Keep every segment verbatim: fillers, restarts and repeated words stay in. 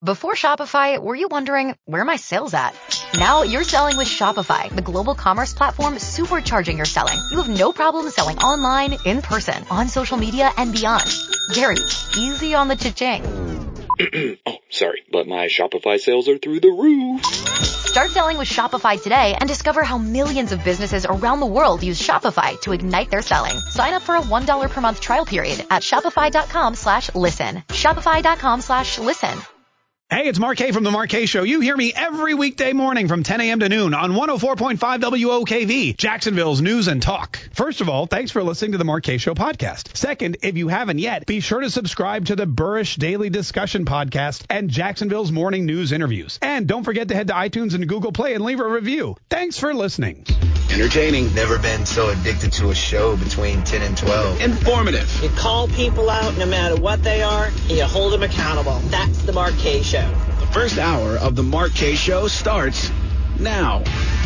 Before Shopify, were you wondering, where are my sales at? Now you're selling with Shopify, the global commerce platform supercharging your selling. You have no problem selling online, in person, on social media, and beyond. Gary, easy on the cha-ching. Oh, sorry, but my Shopify sales are through the roof. Start selling with Shopify today and discover how millions of businesses around the world use Shopify to ignite their selling. Sign up for a one dollar per month trial period at shopify.com slash listen. Shopify.com slash listen. Hey, it's Mark K from The Mark K Show. You hear me every weekday morning from ten a.m. to noon on one oh four point five W O K V, Jacksonville's News and Talk. First of all, thanks for listening to The Mark K Show podcast. Second, if you haven't yet, be sure to subscribe to the Burrish Daily Discussion podcast and Jacksonville's Morning News interviews. And don't forget to head to iTunes and Google Play and leave a review. Thanks for listening. Entertaining. Never been so addicted to a show between ten and twelve. Informative. You call people out no matter what they are, and you hold them accountable. That's the Mark K Show. The first hour of the Mark K Show starts now.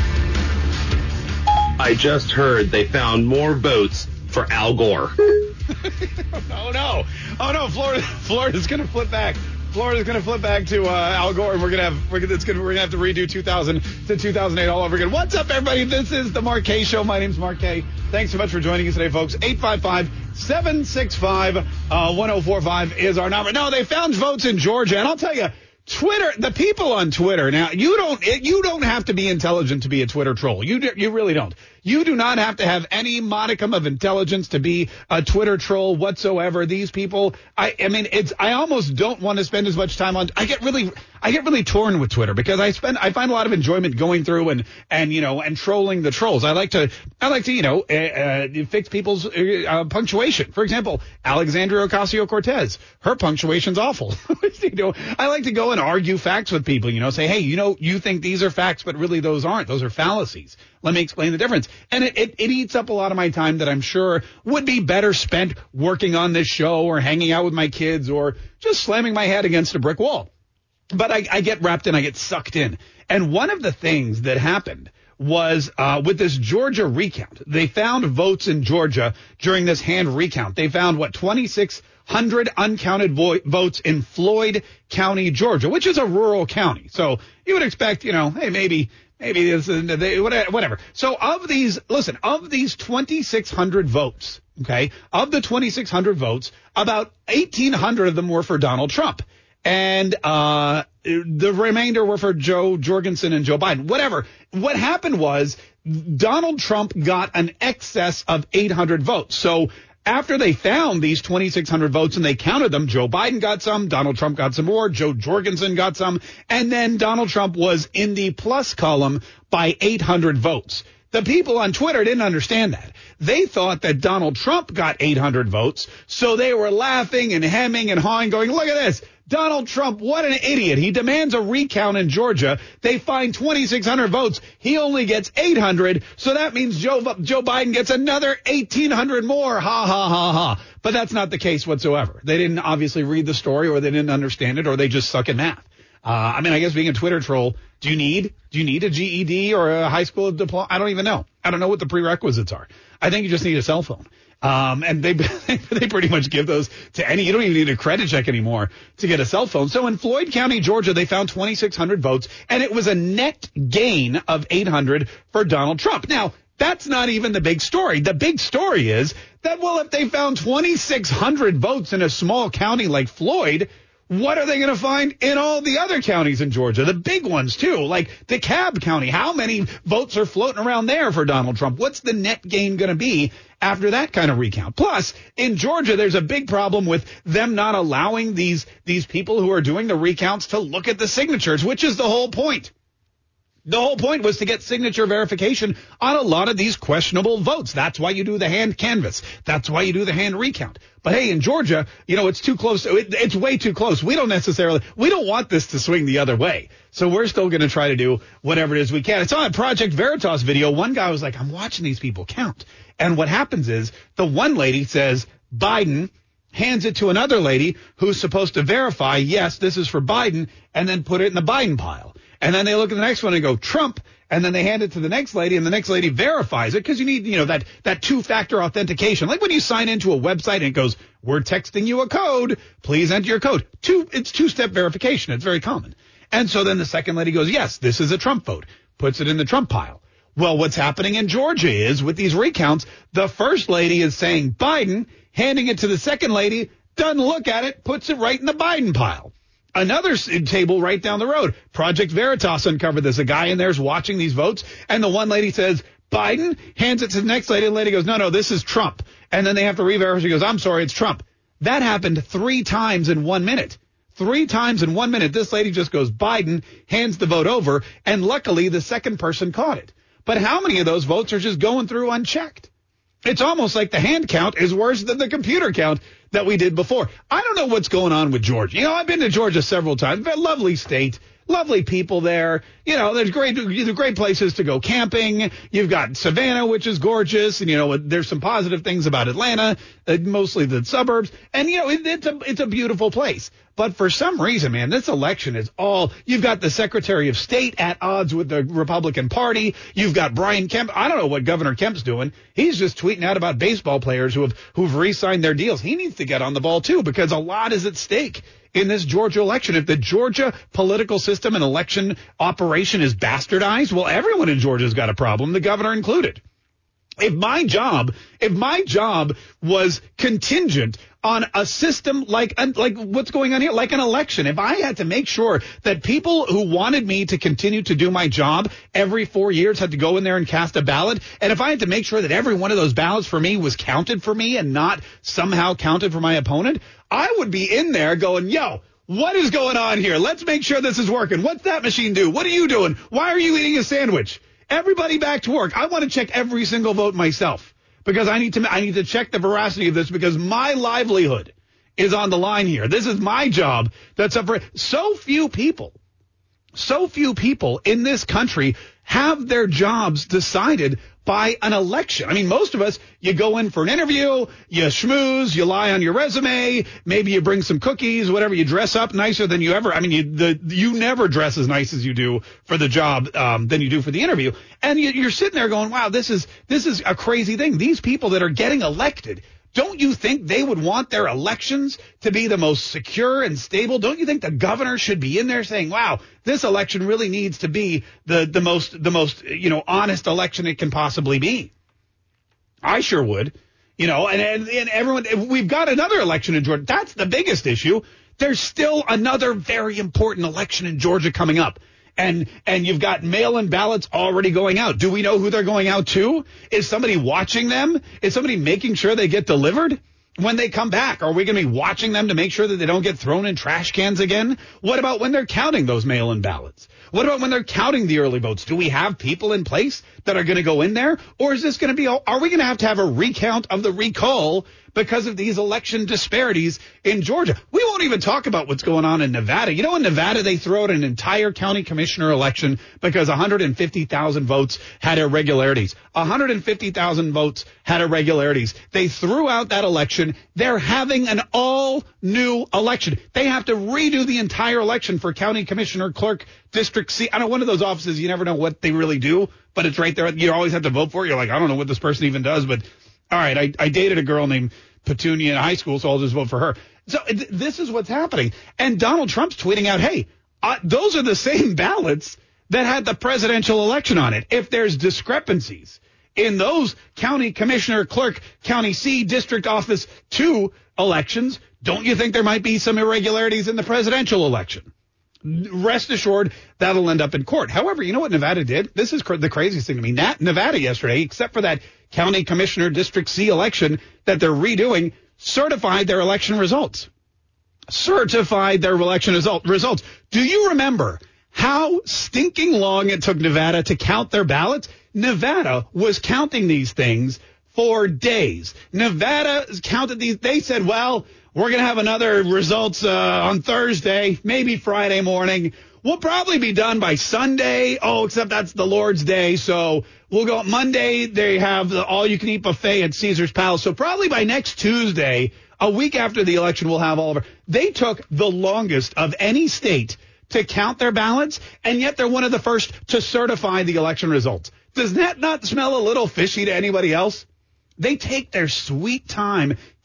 I just heard they found more votes for Al Gore. Oh, no. Oh, no. Florida, Florida's going to flip back. Florida's going to flip back to uh, Al Gore, and we're going to have we're gonna, it's gonna, we're gonna have to redo two thousand to two thousand eight all over again. What's up, everybody? This is the Mark K Show. My name's Mark K. Thanks so much for joining us today, folks. eight five five, seven six five, one oh four five is our number. No, they found votes in Georgia, and I'll tell you, Twitter, the people on Twitter, now, you don't you don't have to be intelligent to be a Twitter troll. You you really don't. You do not have to have any modicum of intelligence to be a Twitter troll whatsoever. These people, I, I mean, it's, I almost don't want to spend as much time on, I get really, I get really torn with Twitter because I spend, I find a lot of enjoyment going through and, and, you know, and trolling the trolls. I like to, I like to, you know, uh, uh, fix people's uh, punctuation. For example, Alexandria Ocasio-Cortez, her punctuation's awful. You know, I like to go and argue facts with people, you know, say, hey, you know, you think these are facts, but really those aren't. Those are fallacies. Let me explain the difference. And it, it, it eats up a lot of my time that I'm sure would be better spent working on this show or hanging out with my kids or just slamming my head against a brick wall. But I, I get wrapped in, I get sucked in. And one of the things that happened was uh, with this Georgia recount. They found votes in Georgia during this hand recount. They found, what, twenty-six hundred uncounted vo- votes in Floyd County, Georgia, which is a rural county. So you would expect, you know, hey, maybe... Maybe this is whatever. So of these, listen, of these twenty-six hundred votes, okay, of the twenty-six hundred votes, about eighteen hundred of them were for Donald Trump. And uh the remainder were for Joe Jorgensen and Joe Biden. Whatever. What happened was Donald Trump got an excess of eight hundred votes. So after they found these twenty-six hundred votes and they counted them, Joe Biden got some, Donald Trump got some more, Joe Jorgensen got some, and then Donald Trump was in the plus column by eight hundred votes. The people on Twitter didn't understand that. They thought that Donald Trump got eight hundred votes, so they were laughing and hemming and hawing, going, look at this. Donald Trump, what an idiot. He demands a recount in Georgia. They find twenty-six hundred votes. He only gets eight hundred. So that means Joe, Joe Biden gets another eighteen hundred more. Ha, ha, ha, ha. But that's not the case whatsoever. They didn't obviously read the story, or they didn't understand it, or they just suck at math. Uh, I mean, I guess being a Twitter troll, do you need, do you need a G E D or a high school diploma? I don't even know. I don't know what the prerequisites are. I think you just need a cell phone. Um, and they, they pretty much give those to any, you don't even need a credit check anymore to get a cell phone. So in Floyd County, Georgia, they found twenty-six hundred votes, and it was a net gain of eight hundred for Donald Trump. Now, that's not even the big story. The big story is that, well, if they found twenty-six hundred votes in a small county like Floyd, what are they going to find in all the other counties in Georgia? The big ones, too, like DeKalb County. How many votes are floating around there for Donald Trump? What's the net gain going to be after that kind of recount? Plus, in Georgia, there's a big problem with them not allowing these, these people who are doing the recounts to look at the signatures, which is the whole point. The whole point was to get signature verification on a lot of these questionable votes. That's why you do the hand canvass. That's why you do the hand recount. But hey, in Georgia, you know, it's too close. It, it's way too close. We don't necessarily, we don't want this to swing the other way. So we're still going to try to do whatever it is we can. It's on a Project Veritas video. One guy was like, I'm watching these people count. And what happens is the one lady says Biden, hands it to another lady who's supposed to verify, yes, this is for Biden, and then put it in the Biden pile. And then they look at the next one and go, Trump, and then they hand it to the next lady, and the next lady verifies it, because you need, you know, that, that two-factor authentication. Like when you sign into a website and it goes, we're texting you a code. Please enter your code. Two, it's two-step verification. It's very common. And so then the second lady goes, yes, this is a Trump vote, puts it in the Trump pile. Well, what's happening in Georgia is with these recounts, the first lady is saying Biden, handing it to the second lady, doesn't look at it, puts it right in the Biden pile. Another table right down the road, Project Veritas uncovered this. A guy in there is watching these votes, and the one lady says, Biden, hands it to the next lady, and the lady goes, no, no, this is Trump. And then they have to re-verify. She goes, I'm sorry, it's Trump. That happened three times in one minute. Three times in one minute, this lady just goes, Biden, hands the vote over, and luckily the second person caught it. But how many of those votes are just going through unchecked? It's almost like the hand count is worse than the computer count that we did before. I don't know what's going on with Georgia. You know, I've been to Georgia several times. But lovely state, lovely people there. You know, there's great, there's great places to go camping. You've got Savannah, which is gorgeous, and you know, there's some positive things about Atlanta, uh, mostly the suburbs. And you know, it, it's a it's a beautiful place. But for some reason, man, this election is all, you've got the Secretary of State at odds with the Republican Party. You've got Brian Kemp. I don't know what Governor Kemp's doing. He's just tweeting out about baseball players who have, who've re-signed their deals. He needs to get on the ball, too, because a lot is at stake in this Georgia election. If the Georgia political system and election operation is bastardized, well, everyone in Georgia's got a problem, the governor included. If my job, if my job was contingent on a system like, like what's going on here, like an election, if I had to make sure that people who wanted me to continue to do my job every four years had to go in there and cast a ballot, and if I had to make sure that every one of those ballots for me was counted for me and not somehow counted for my opponent, I would be in there going, yo, what is going on here? Let's make sure this is working. What's that machine do? What are you doing? Why are you eating a sandwich? Everybody back to work. I want to check every single vote myself because I need to I need to check the veracity of this because my livelihood is on the line here. This is my job. That's up for so few people. So few people in this country have their jobs decided by an election. I mean, most of us, you go in for an interview, you schmooze, you lie on your resume, maybe you bring some cookies, whatever, you dress up nicer than you ever. I mean, you, the, you never dress as nice as you do for the job um, than you do for the interview. And you, you're sitting there going, wow, this is this is a crazy thing. These people that are getting elected, don't you think they would want their elections to be the most secure and stable? Don't you think the governor should be in there saying, wow, this election really needs to be the, the most, the most, you know, honest election it can possibly be? I sure would, you know, and, and, and everyone, we've got another election in Georgia. That's the biggest issue. There's still another very important election in Georgia coming up. And and you've got mail-in ballots already going out. Do we know who they're going out to? Is somebody watching them? Is somebody making sure they get delivered when they come back? Are we going to be watching them to make sure that they don't get thrown in trash cans again? What about when they're counting those mail-in ballots? What about when they're counting the early votes? Do we have people in place that are going to go in there? Or is this going to be, are we going to have to have a recount of the recall because of these election disparities in Georgia? We won't even talk about what's going on in Nevada. You know, in Nevada, they throw out an entire county commissioner election because one hundred fifty thousand votes had irregularities. one hundred fifty thousand votes had irregularities. They threw out that election. They're having an all new election. They have to redo the entire election for county commissioner, clerk, district C. I know one of those offices, you never know what they really do, but it's right there. You always have to vote for it. You're like, I don't know what this person even does, but all right, I, I dated a girl named Petunia in high school, so I'll just vote for her. So th- this is what's happening. And Donald Trump's tweeting out, hey, uh, those are the same ballots that had the presidential election on it. If there's discrepancies in those county commissioner, clerk, county C, district office two elections, don't you think there might be some irregularities in the presidential election? Rest assured, that'll end up in court. However, you know what Nevada did? This is cr- the craziest thing to me. Nat- Nevada yesterday, except for that county commissioner district C election that they're redoing, certified their election results. Certified their election result- results. Do you remember how stinking long it took Nevada to count their ballots? Nevada was counting these things for days. Nevada counted these. They said, well, we're going to have another results uh, on Thursday, maybe Friday morning. We'll probably be done by Sunday. Oh, except that's the Lord's Day. So we'll go Monday. They have the all-you-can-eat buffet at Caesar's Palace. So probably by next Tuesday, a week after the election, we'll have all of our. They took the longest of any state to count their ballots, and yet they're one of the first to certify the election results. Does that not smell a little fishy to anybody else? They take their sweet time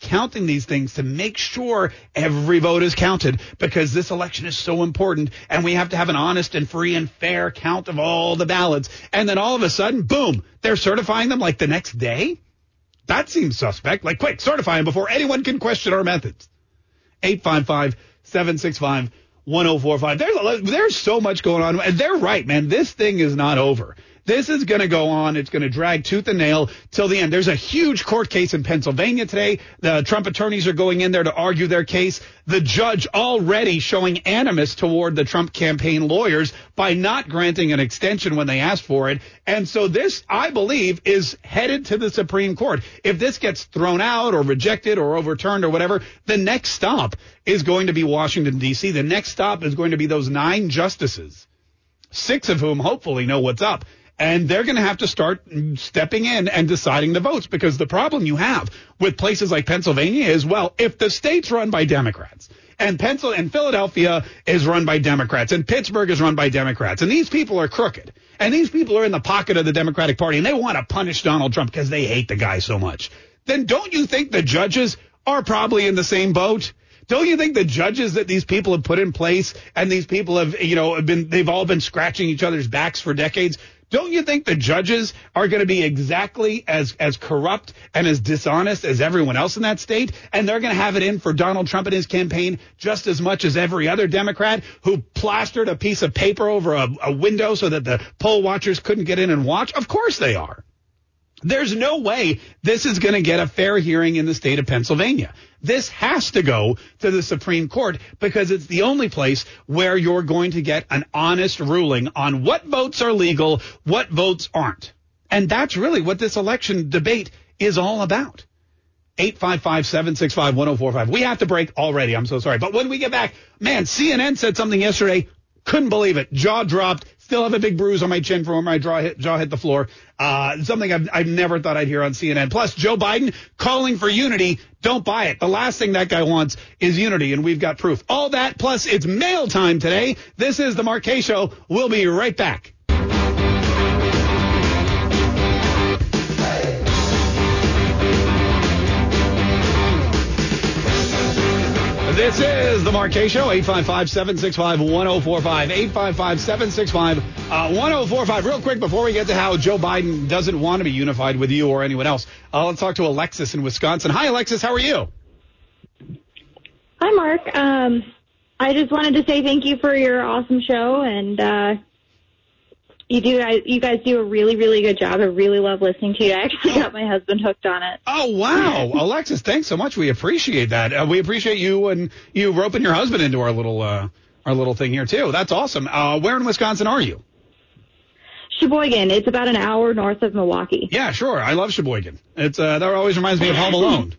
counting these things to make sure every vote is counted, because this election is so important and we have to have an honest and free and fair count of all the ballots. And then all of a sudden, boom, they're certifying them like the next day? That seems suspect. Like, quick, certify them before anyone can question our methods. eight five five, seven six five, one oh four five. There's, a, there's so much going on. And they're right, man. This thing is not over. This is going to go on. It's going to drag tooth and nail till the end. There's a huge court case in Pennsylvania today. The Trump attorneys are going in there to argue their case. The judge already showing animus toward the Trump campaign lawyers by not granting an extension when they asked for it. And so this, I believe, is headed to the Supreme Court. If this gets thrown out or rejected or overturned or whatever, the next stop is going to be Washington, D C. The next stop is going to be those nine justices, six of whom hopefully know what's up. And they're going to have to start stepping in and deciding the votes, because the problem you have with places like Pennsylvania is, well, if the state's run by Democrats and Pencil and Philadelphia is run by Democrats and Pittsburgh is run by Democrats, and these people are crooked and these people are in the pocket of the Democratic Party and they want to punish Donald Trump because they hate the guy so much, then don't you think the judges are probably in the same boat? Don't you think the judges that these people have put in place, and these people have, you know, have been, they've all been scratching each other's backs for decades? Don't you think the judges are going to be exactly as, as corrupt and as dishonest as everyone else in that state? And they're going to have it in for Donald Trump and his campaign just as much as every other Democrat who plastered a piece of paper over a, a window so that the poll watchers couldn't get in and watch? Of course they are. There's no way this is going to get a fair hearing in the state of Pennsylvania. This has to go to the Supreme Court, because it's the only place where you're going to get an honest ruling on what votes are legal, what votes aren't. And that's really what this election debate is all about. eight five five, seven six five, one oh four five. We have to break already. I'm so sorry. But when we get back, man, C N N said something yesterday. Couldn't believe it. Jaw dropped. Still have a big bruise on my chin from where my jaw hit, jaw hit the floor. Uh, something I've, I've never thought I'd hear on C N N. Plus, Joe Biden calling for unity. Don't buy it. The last thing that guy wants is unity, and we've got proof. All that, plus it's mail time today. This is the Mark Kaye Show. We'll be right back. This is the Mark Kaye Show, eight five five, seven six five, one oh four five, eight five five, seven six five, one oh four five. Real quick, before we get to how Joe Biden doesn't want to be unified with you or anyone else, uh, let's talk to Alexis in Wisconsin. Hi, Alexis. How are you? Hi, Mark. Um, I just wanted to say thank you for your awesome show, and uh, you do. I, you guys do a really, really good job. I really love listening to you. I actually got my husband hooked on it. Oh, wow. Alexis, thanks so much. We appreciate that. Uh, we appreciate you and you roping your husband into our little uh, our little thing here, too. That's awesome. Uh, where in Wisconsin are you? Sheboygan. It's about an hour north of Milwaukee. Yeah, sure. I love Sheboygan. It's uh, that always reminds me of Home Alone.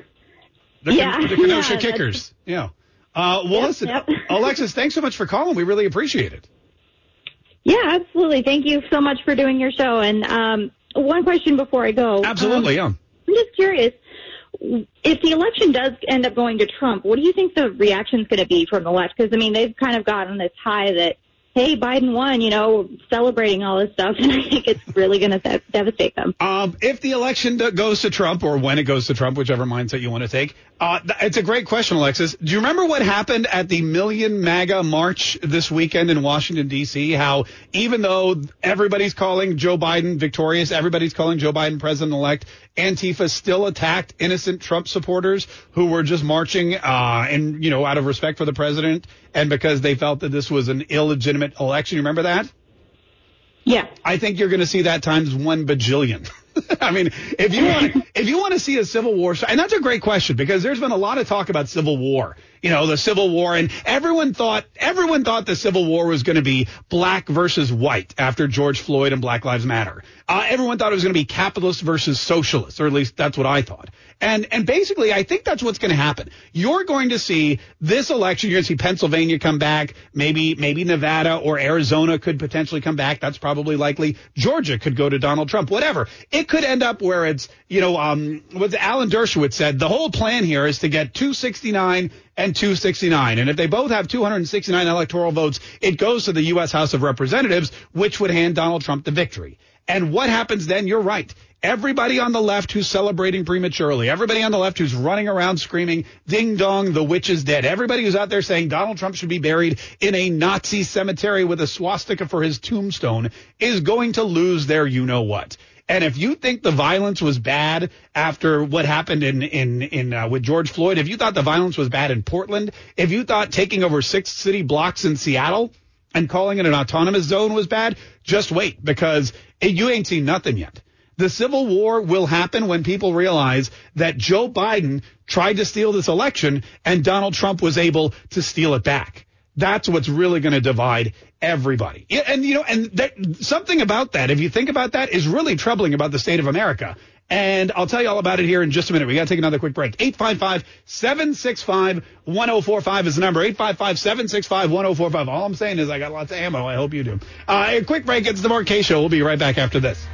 The, yeah. the Kenosha yeah, Kickers. Yeah. Uh, well, yep, listen, yep. Alexis, thanks so much for calling. We really appreciate it. Yeah, absolutely. Thank you so much for doing your show. And um, one question before I go. Absolutely, um, yeah. I'm just curious, if the election does end up going to Trump, what do you think the reaction is going to be from the left? Because, I mean, they've kind of gotten this high that, hey, Biden won, you know, celebrating all this stuff, and I think it's really going to de- devastate them. Um, if the election d- goes to Trump, or when it goes to Trump, whichever mindset you want to take, uh, th- it's a great question, Alexis. Do you remember what happened at the Million MAGA March this weekend in Washington, D C? How even though everybody's calling Joe Biden victorious, everybody's calling Joe Biden president-elect, Antifa still attacked innocent Trump supporters who were just marching, uh, and, you know, out of respect for the president and because they felt that this was an illegitimate election. You remember that? Yeah. I think you're going to see that times one bajillion. I mean, if you want, if you want to see a civil war, and that's a great question, because there's been a lot of talk about civil war, you know, the Civil War, and everyone thought, everyone thought the Civil War was going to be black versus white after George Floyd and Black Lives Matter. Uh, everyone thought it was going to be capitalist versus socialist, or at least that's what I thought. And, and basically, I think that's what's going to happen. You're going to see this election, you're going to see Pennsylvania come back, maybe, maybe Nevada or Arizona could potentially come back. That's probably likely. Georgia could go to Donald Trump, whatever. It could end up where it's, you know, um, what Alan Dershowitz said, the whole plan here is to get two sixty-nine and two sixty-nine. And if they both have two hundred sixty-nine electoral votes, it goes to the U S House of Representatives, which would hand Donald Trump the victory. And what happens then? You're right. Everybody on the left who's celebrating prematurely, everybody on the left who's running around screaming, ding dong, the witch is dead. Everybody who's out there saying Donald Trump should be buried in a Nazi cemetery with a swastika for his tombstone is going to lose their you-know-what. And if you think the violence was bad after what happened in in in uh, with George Floyd, if you thought the violence was bad in Portland, if you thought taking over six city blocks in Seattle and calling it an autonomous zone was bad, just wait, because it, you ain't seen nothing yet. The Civil War will happen when people realize that Joe Biden tried to steal this election and Donald Trump was able to steal it back. That's what's really going to divide everybody. And, you know, and that, something about that, if you think about that, is really troubling about the state of America. And I'll tell you all about it here in just a minute. We got to take another quick break. eight five five, seven six five, one oh four five is the number. eight five five, seven six five, one oh four five. All I'm saying is I got lots of ammo. I hope you do. Uh, a quick break. It's the Mark Kaye Show. We'll be right back after this.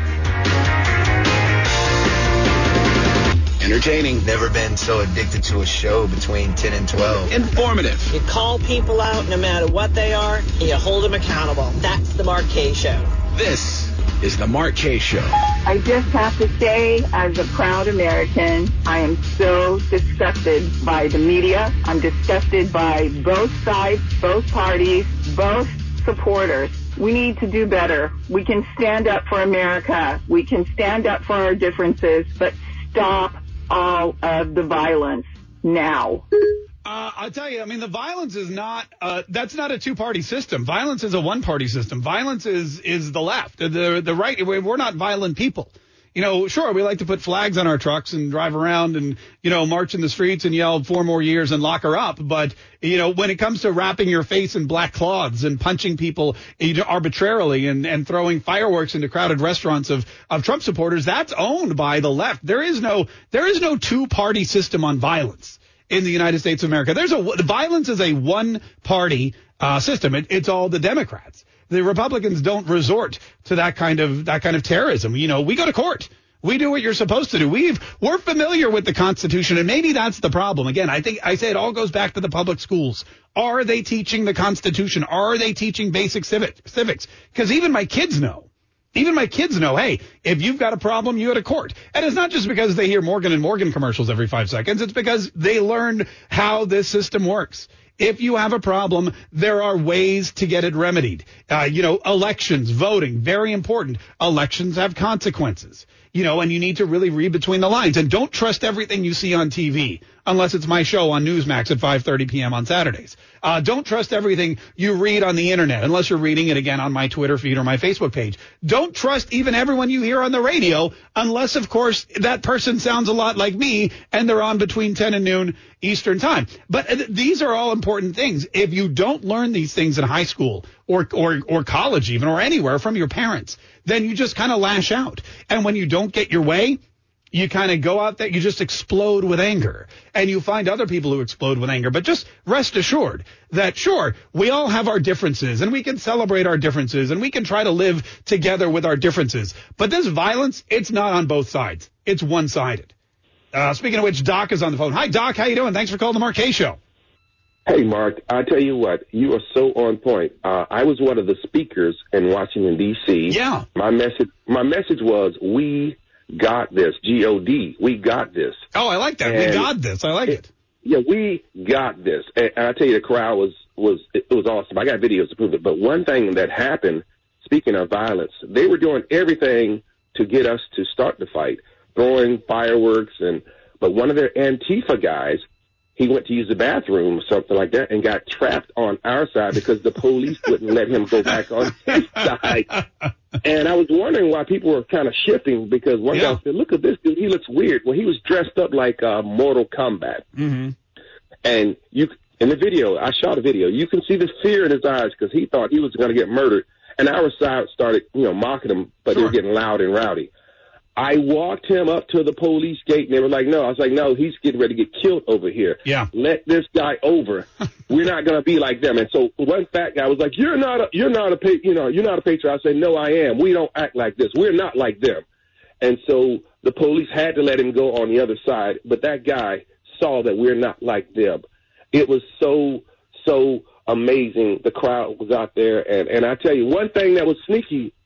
Entertaining. Never been so addicted to a show between ten and twelve. Informative. You call people out no matter what they are, and you hold them accountable. That's the Mark Kaye Show. This is the Mark Kaye Show. I just have to say, as a proud American, I am so disgusted by the media. I'm disgusted by both sides, both parties, both supporters. We need to do better. We can stand up for America. We can stand up for our differences, but stop all of the violence now. Uh, I'll tell you, I mean, the violence is not, uh, that's not a two-party system. Violence is a one-party system. Violence is, is the left. The, the right, we're not violent people. You know, sure, we like to put flags on our trucks and drive around and, you know, march in the streets and yell four more years and lock her up. But, you know, when it comes to wrapping your face in black cloths and punching people arbitrarily and, and throwing fireworks into crowded restaurants of, of Trump supporters, that's owned by the left. There is no, there is no two-party system on violence in the United States of America. There's a, violence is a one-party uh, system. It, it's all the Democrats. The Republicans don't resort to that kind of that kind of terrorism. You know, we go to court. We do what you're supposed to do. We've we're familiar with the Constitution, and maybe that's the problem. Again, I think I say it all goes back to the public schools. Are they teaching the Constitution? Are they teaching basic civic, civics? Because even my kids know. Even my kids know, hey, if you've got a problem, you go to court. And it's not just because they hear Morgan and Morgan commercials every five seconds. It's because they learned how this system works. If you have a problem, there are ways to get it remedied. Uh, you know, elections, voting, very important. Elections have consequences. You know, and you need to really read between the lines. And don't trust everything you see on T V, unless it's my show on Newsmax at five thirty p.m. on Saturdays. Uh, don't trust everything you read on the Internet, unless you're reading it again on my Twitter feed or my Facebook page. Don't trust even everyone you hear on the radio, unless, of course, that person sounds a lot like me and they're on between ten and noon Eastern time. But uh, these are all important things. If you don't learn these things in high school or or or college even, or anywhere from your parents, then you just kind of lash out. And when you don't get your way, you kind of go out there, you just explode with anger. And you find other people who explode with anger. But just rest assured that, sure, we all have our differences, and we can celebrate our differences, and we can try to live together with our differences. But this violence, it's not on both sides. It's one-sided. Uh, speaking of which, Doc is on the phone. Hi, Doc. How you doing? Thanks for calling the Mark Kaye Show. Hey, Mark, I tell you what, you are so on point. Uh, I was one of the speakers in Washington, D C Yeah. My message, my message was, we got this, G O D. We got this. Oh, I like that. And we got this. I like it. it. Yeah, we got this. And, and I tell you, the crowd was, was, it was awesome. I got videos to prove it. But one thing that happened, speaking of violence, they were doing everything to get us to start the fight, throwing fireworks. and But one of their Antifa guys, he went to use the bathroom or something like that and got trapped on our side because the police wouldn't let him go back on his side. And I was wondering why people were kind of shifting, because one yeah. guy said, look at this dude, he looks weird. Well, he was dressed up like uh, Mortal Kombat. Mm-hmm. And you, in the video, I shot a video, you can see the fear in his eyes because he thought he was going to get murdered. And our side started, you know, mocking him, but sure. they were getting loud and rowdy. I walked him up to the police gate, and they were like, no. I was like, no, he's getting ready to get killed over here. Yeah. Let this guy over. We're not going to be like them. And so one fat guy was like, you're not a, you're not a, you know, you're not a patriot. I said, no, I am. We don't act like this. We're not like them. And so the police had to let him go on the other side. But that guy saw that we're not like them. It was so, so amazing. The crowd was out there. And, and I tell you, one thing that was sneaky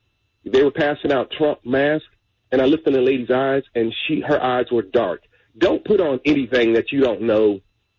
they were passing out Trump masks, and I looked in the lady's eyes, and she her eyes were dark. Don't put on anything that you don't know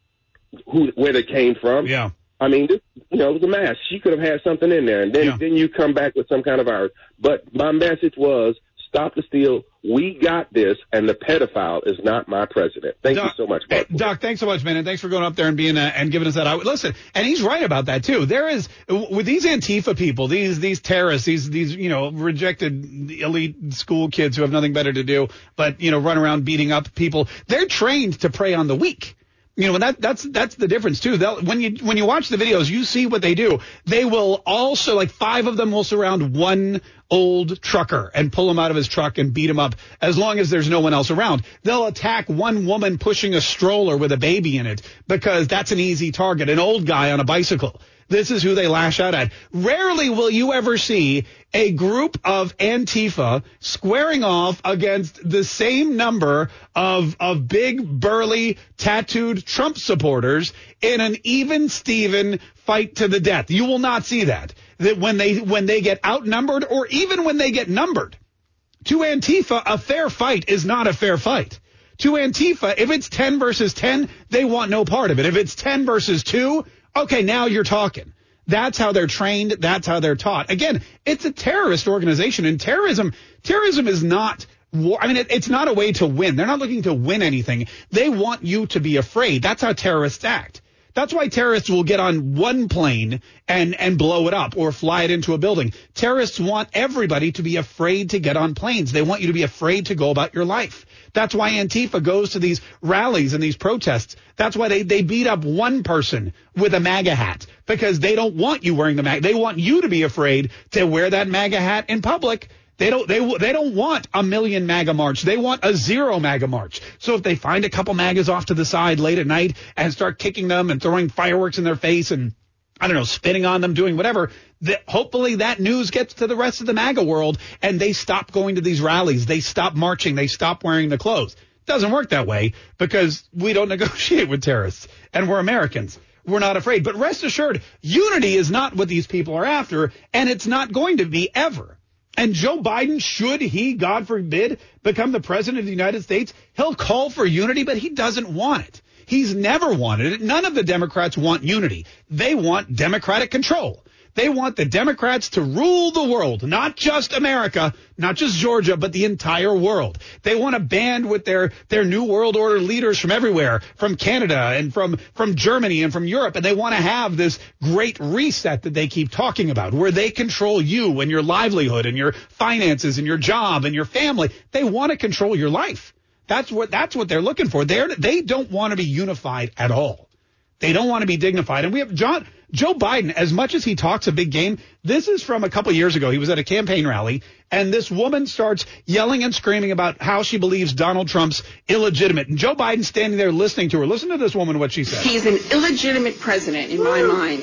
who where they came from. Yeah. I mean, this, you know, it was a mask. She could have had something in there, and then Yeah. then you come back with some kind of virus. But my message was, stop the steal. We got this, and the pedophile is not my president. Thank Doc, you so much, hey, Mark. Doc. Thanks so much, man, and thanks for going up there and being uh, and giving us that out. Listen, and he's right about that too. There is with these Antifa people, these these terrorists, these these you know rejected elite school kids who have nothing better to do but you know run around beating up people. They're trained to prey on the weak. You know, that that's that's the difference too. They'll, when you when you watch the videos, you see what they do. They will also, like five of them will surround one old trucker and pull him out of his truck and beat him up as long as there's no one else around. They'll attack one woman pushing a stroller with a baby in it because that's an easy target, an old guy on a bicycle. This is who they lash out at. Rarely will you ever see a group of Antifa squaring off against the same number of of big, burly, tattooed Trump supporters in an even Steven fight to the death. You will not see that. That when they when they get outnumbered or even when they get numbered. To Antifa, a fair fight is not a fair fight. To Antifa, if it's ten versus ten, they want no part of it. If it's ten versus two, okay, now you're talking. That's how they're trained. That's how they're taught. Again, it's a terrorist organization, and terrorism, terrorism is not war. I mean, it, it's not a way to win. They're not looking to win anything. They want you to be afraid. That's how terrorists act. That's why terrorists will get on one plane and, and blow it up or fly it into a building. Terrorists want everybody to be afraid to get on planes. They want you to be afraid to go about your life. That's why Antifa goes to these rallies and these protests. That's why they, they beat up one person with a MAGA hat, because they don't want you wearing the MAGA. They want you to be afraid to wear that MAGA hat in public. They don't they they don't want a million MAGA march. They want a zero MAGA march. So if they find a couple MAGAs off to the side late at night and start kicking them and throwing fireworks in their face and, I don't know, spitting on them, doing whatever, that hopefully that news gets to the rest of the MAGA world and they stop going to these rallies. They stop marching. They stop wearing the clothes. It doesn't work that way because we don't negotiate with terrorists and we're Americans. We're not afraid. But rest assured, unity is not what these people are after, and it's not going to be ever. And Joe Biden, should he, God forbid, become the president of the United States, he'll call for unity, but he doesn't want it. He's never wanted it. None of the Democrats want unity. They want Democratic control. They want the Democrats to rule the world, not just America, not just Georgia, but the entire world. They want to band with their, their New World Order leaders from everywhere, from Canada and from, from Germany and from Europe. And they want to have this great reset that they keep talking about, where they control you and your livelihood and your finances and your job and your family. They want to control your life. That's what, that's what they're looking for. They're, they don't want to be unified at all. They don't want to be dignified. And we have John, Joe Biden, as much as he talks a big game, this is from a couple years ago. He was at a campaign rally, and this woman starts yelling and screaming about how she believes Donald Trump's illegitimate. And Joe Biden's standing there listening to her. Listen to this woman, what she said. He's an illegitimate president in my mind.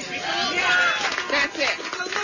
That's it.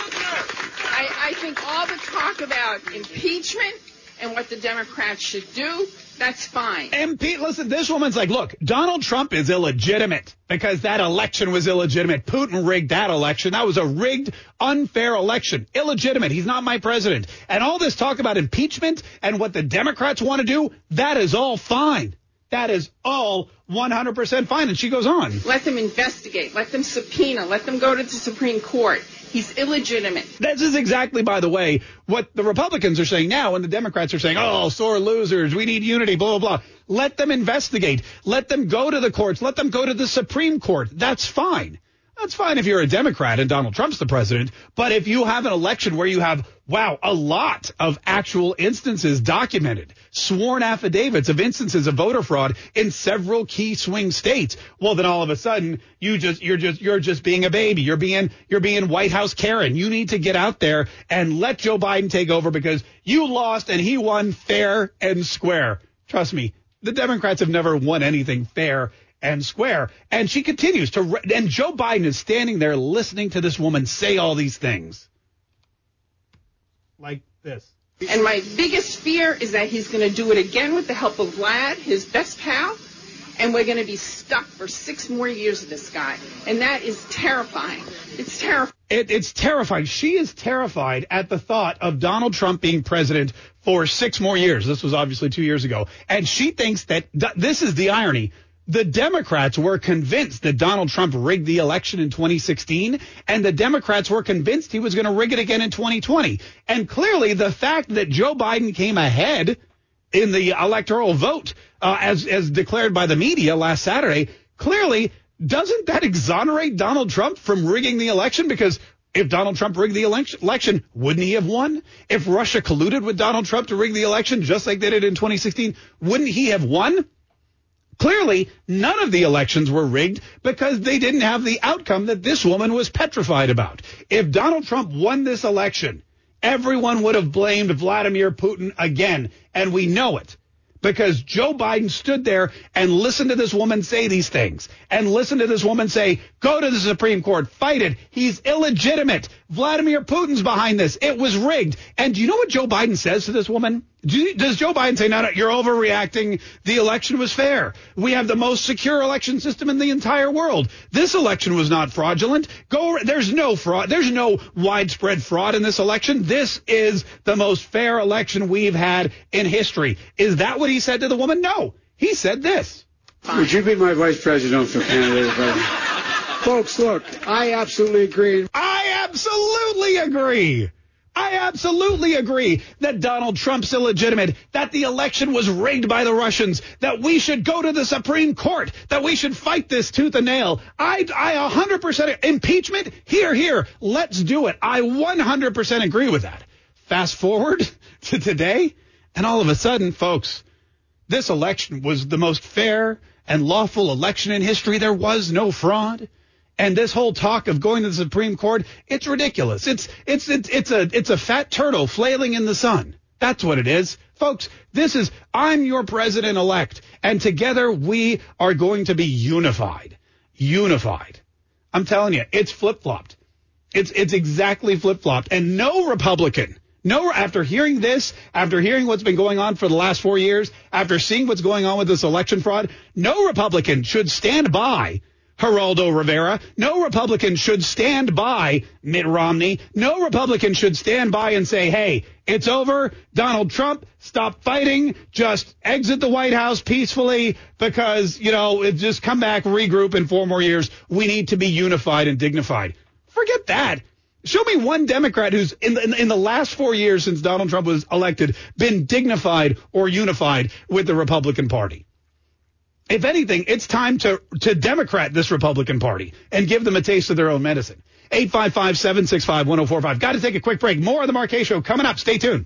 I, I think all the talk about impeachment and what the Democrats should do, that's fine. And Pete, listen, this woman's like, look, Donald Trump is illegitimate because that election was illegitimate. Putin rigged that election. That was a rigged, unfair election. Illegitimate. He's not my president. And all this talk about impeachment and what the Democrats want to do, that is all fine. That is all one hundred percent fine. And she goes on. Let them investigate. Let them subpoena. Let them go to the Supreme Court. He's illegitimate. This is exactly, by the way, what the Republicans are saying now, and the Democrats are saying, oh, sore losers, we need unity, blah, blah, blah. Let them investigate. Let them go to the courts. Let them go to the Supreme Court. That's fine. That's fine if you're a Democrat and Donald Trump's the president. But if you have an election where you have, wow, a lot of actual instances documented, sworn affidavits of instances of voter fraud in several key swing states, well, then all of a sudden you just you're just you're just being a baby. You're being you're being White House Karen. You need to get out there and let Joe Biden take over because you lost and he won fair and square. Trust me, the Democrats have never won anything fair and square. And she continues to, re- and Joe Biden is standing there listening to this woman say all these things. Like this. And my biggest fear is that he's going to do it again with the help of Vlad, his best pal, and we're going to be stuck for six more years with this guy. And that is terrifying. It's terrifying. It, it's terrifying. She is terrified at the thought of Donald Trump being president for six more years. This was obviously two years ago. And she thinks that this is the irony. The Democrats were convinced that Donald Trump rigged the election in twenty sixteen, and the Democrats were convinced he was going to rig it again in twenty twenty. And clearly the fact that Joe Biden came ahead in the electoral vote, uh, as, as declared by the media last Saturday, clearly doesn't that exonerate Donald Trump from rigging the election? Because if Donald Trump rigged the election, wouldn't he have won? If Russia colluded with Donald Trump to rig the election, just like they did in twenty sixteen, wouldn't he have won? Clearly, none of the elections were rigged because they didn't have the outcome that this woman was petrified about. If Donald Trump won this election, everyone would have blamed Vladimir Putin again, and we know it. Because Joe Biden stood there and listened to this woman say these things and listened to this woman say, go to the Supreme Court, fight it. He's illegitimate. Vladimir Putin's behind this. It was rigged. And do you know what Joe Biden says to this woman? Do you, does Joe Biden say, no, no, you're overreacting. The election was fair. We have the most secure election system in the entire world. This election was not fraudulent. Go. There's no fraud. There's no widespread fraud in this election. This is the most fair election we've had in history. Is that what he said to the woman? No. He said this. Would you be my vice presidential candidate? Folks, look, I absolutely agree. I absolutely agree. I absolutely agree that Donald Trump's illegitimate, that the election was rigged by the Russians, that we should go to the Supreme Court, that we should fight this tooth and nail. I, I one hundred percent impeachment. Here, here. Let's do it. I one hundred percent agree with that. Fast forward to today, and all of a sudden, folks, this election was the most fair and lawful election in history. There was no fraud. And this whole talk of going to the Supreme Court, it's ridiculous. It's it's it's it's a it's a fat turtle flailing in the sun. That's what it is. Folks, this is I'm your president-elect, and together we are going to be unified. Unified. I'm telling you, it's flip-flopped. It's it's exactly flip-flopped. And no Republican, no after hearing this, after hearing what's been going on for the last four years, after seeing what's going on with this election fraud, no Republican should stand by Geraldo Rivera. No Republican should stand by Mitt Romney. No Republican should stand by and say, hey, it's over. Donald Trump, stop fighting. Just exit the White House peacefully because, you know, it just come back, regroup in four more years. We need to be unified and dignified. Forget that. Show me one Democrat who's in the, in, in the last four years since Donald Trump was elected been dignified or unified with the Republican Party. If anything, it's time to, to Democrat this Republican Party and give them a taste of their own medicine. eight five five, seven six five, one oh four five. Got to take a quick break. More of the Mark Kaye Show coming up. Stay tuned.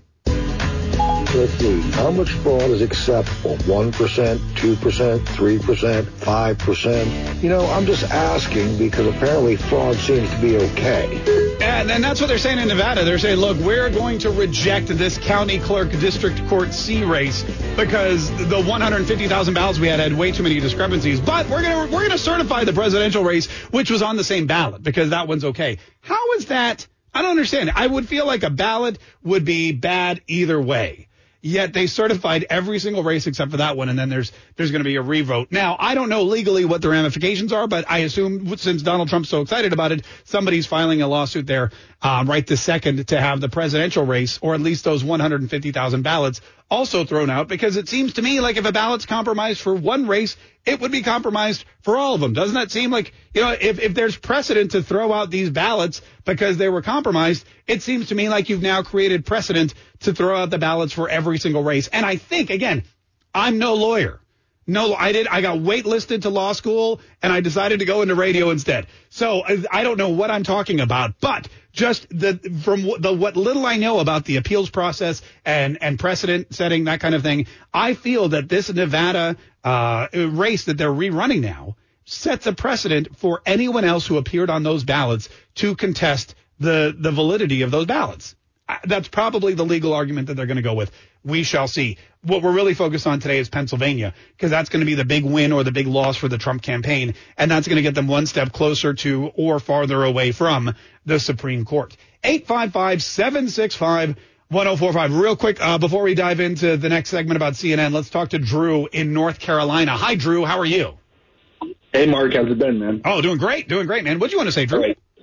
Let's see. How much fraud is acceptable? one percent, two percent, three percent, five percent? You know, I'm just asking because apparently fraud seems to be okay. And, and that's what they're saying in Nevada. They're saying, look, we're going to reject this county clerk district court C race because the one hundred fifty thousand ballots we had had way too many discrepancies. But we're going to we're going to certify the presidential race, which was on the same ballot, because that one's okay. How is that? I don't understand. I would feel like a ballot would be bad either way. Yet they certified every single race except for that one, and then there's there's going to be a revote. Now, I don't know legally what the ramifications are, but I assume since Donald Trump's so excited about it, somebody's filing a lawsuit there um, right this second to have the presidential race, or at least those one hundred fifty thousand ballots, also thrown out, because it seems to me like if a ballot's compromised for one race, it would be compromised for all of them. Doesn't that seem like, you know, if, if there's precedent to throw out these ballots because they were compromised, it seems to me like you've now created precedent to throw out the ballots for every single race. And I think, again, I'm no lawyer. No, I did. I got waitlisted to law school, and I decided to go into radio instead. So I don't know what I'm talking about, but just the from the what little I know about the appeals process and and precedent setting, that kind of thing, I feel that this Nevada uh, race that they're rerunning now sets a precedent for anyone else who appeared on those ballots to contest the the validity of those ballots. That's probably the legal argument that they're going to go with. We shall see. What we're really focused on today is Pennsylvania, because that's going to be the big win or the big loss for the Trump campaign, and that's going to get them one step closer to or farther away from the Supreme Court. eight five five, seven six five, one oh four five. Real quick, uh, before we dive into the next segment about C N N, let's talk to Drew in North Carolina. Hi, Drew. How are you? Hey, Mark. How's it been, man? Oh, doing great. Doing great, man. What do you want to say, Drew? Right.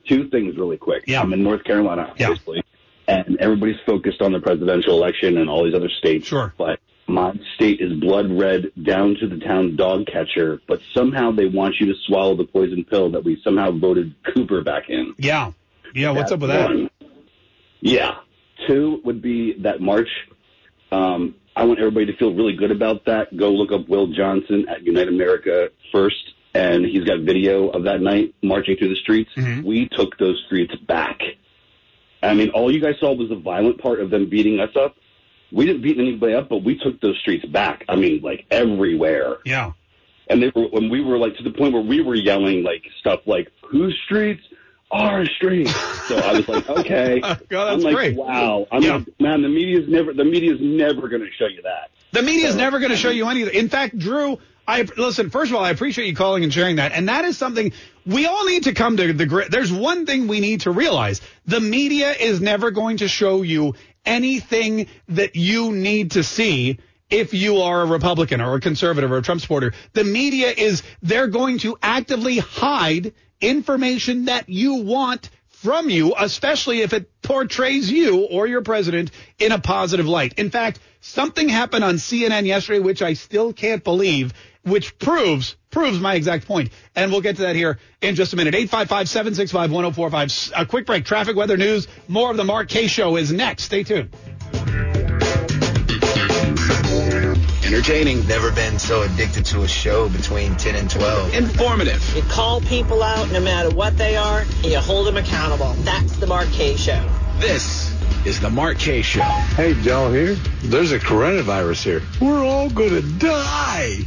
two things really quick. Yeah. I'm in North Carolina, obviously, yeah. and everybody's focused on the presidential election and all these other states. Sure. But my state is blood red down to the town dog catcher, but somehow they want you to swallow the poison pill that we somehow voted Cooper back in. Yeah. Yeah, what's That's up with that? One. Yeah. Two would be that march. Um, I want everybody to feel really good about that. Go look up Will Johnson at Unite America First, and he's got video of that night marching through the streets. Mm-hmm. We took those streets back. I mean, all you guys saw was the violent part of them beating us up. We didn't beat anybody up, but we took those streets back. I mean, like, everywhere. Yeah. And they were, when we were, like, to the point where we were yelling, like, stuff like, whose streets? Our streets. So I was like, okay. God, that's I'm like, great. wow. I'm Yeah. like, man, the media's never, the media's never going to show you that. The media is So- never going to show you anything. In fact, Drew, I listen, first of all, I appreciate you calling and sharing that. And that is something we all need to come to the grid. There's one thing we need to realize. The media is never going to show you anything that you need to see if you are a Republican or a conservative or a Trump supporter. The media is, they're going to actively hide information that you want from you, especially if it portrays you or your president in a positive light. In fact, something happened on C N N yesterday, which I still can't believe, which proves proves my exact point. And we'll get to that here in just a minute. eight five five, seven six five, one oh four five. A quick break. Traffic, weather, news. More of the Mark Kaye Show is next. Stay tuned. Entertaining. Never been so addicted to a show between ten and twelve. Informative. You call people out no matter what they are, and you hold them accountable. That's the Mark Kaye Show. This is the Mark Kaye Show. Hey, Joe here. There's a coronavirus here. We're all going to die.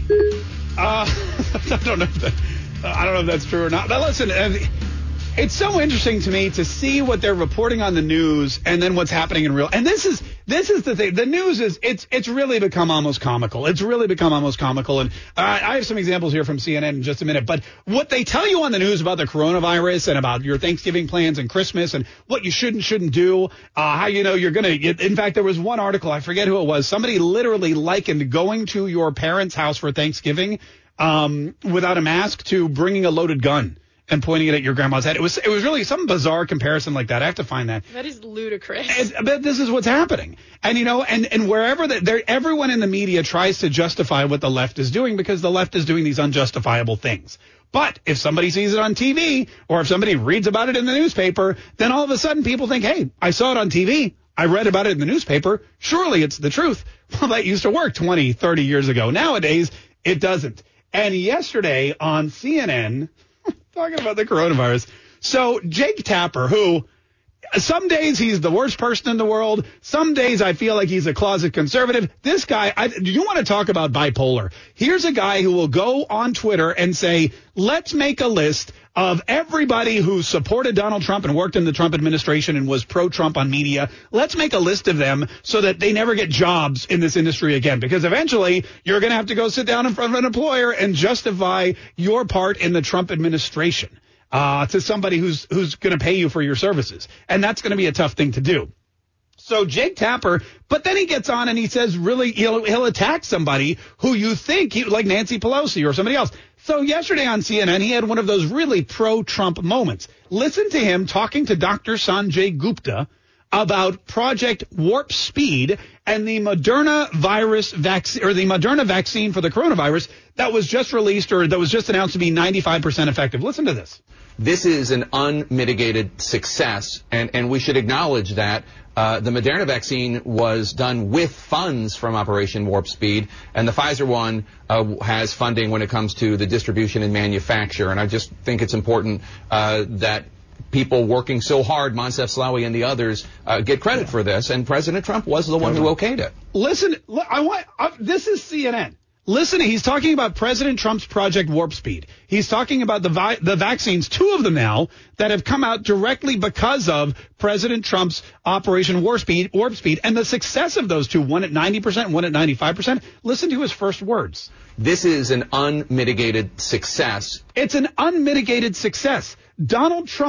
Uh, I don't know if that, uh, I don't know if that's true or not. But listen, uh, it's so interesting to me to see what they're reporting on the news and then what's happening in real. And this is this is the thing. The news is it's it's really become almost comical. It's really become almost comical. And uh, I have some examples here from C N N in just a minute. But what they tell you on the news about the coronavirus and about your Thanksgiving plans and Christmas and what you should and shouldn't do, uh, how you know you're going to. In fact, there was one article, I forget who it was. Somebody literally likened going to your parents' house for Thanksgiving um, without a mask to bringing a loaded gun and pointing it at your grandma's head. It was it was really some bizarre comparison like that. I have to find that. That is ludicrous. And, but this is what's happening. And, you know, and, and wherever that there, everyone in the media tries to justify what the left is doing because the left is doing these unjustifiable things. But if somebody sees it on T V or if somebody reads about it in the newspaper, then all of a sudden people think, hey, I saw it on T V. I read about it in the newspaper. Surely it's the truth. Well, that used to work twenty, thirty years ago. Nowadays, it doesn't. And yesterday on C N N, talking about the coronavirus. So Jake Tapper, who some days he's the worst person in the world. Some days I feel like he's a closet conservative. This guy, I, do you want to talk about bipolar? Here's a guy who will go on Twitter and say, let's make a list of everybody who supported Donald Trump and worked in the Trump administration and was pro-Trump on media. Let's make a list of them so that they never get jobs in this industry again, because eventually you're going to have to go sit down in front of an employer and justify your part in the Trump administration uh, to somebody who's who's going to pay you for your services. And that's going to be a tough thing to do. So Jake Tapper, but then he gets on and he says, really, he'll, he'll attack somebody who you think, he, like Nancy Pelosi or somebody else. So yesterday on C N N, he had one of those really pro-Trump moments. Listen to him talking to Doctor Sanjay Gupta about Project Warp Speed and the Moderna virus vaccine, or the Moderna vaccine for the coronavirus that was just released or that was just announced to be ninety-five percent effective. Listen to this. This is an unmitigated success, and, and we should acknowledge that. Uh, the Moderna vaccine was done with funds from Operation Warp Speed, and the Pfizer one uh, has funding when it comes to the distribution and manufacture. And I just think it's important uh, that people working so hard, Moncef Slaoui and the others, uh, get credit for this. And President Trump was the one who okayed it. Listen, I want uh, this is C N N. Listen, he's talking about President Trump's Project Warp Speed. He's talking about the vi- the vaccines, two of them now, that have come out directly because of President Trump's Operation Warp Speed, Warp Speed, and the success of those two, one at ninety percent, one at ninety-five percent. Listen to his first words. This is an unmitigated success. It's an unmitigated success. Donald Trump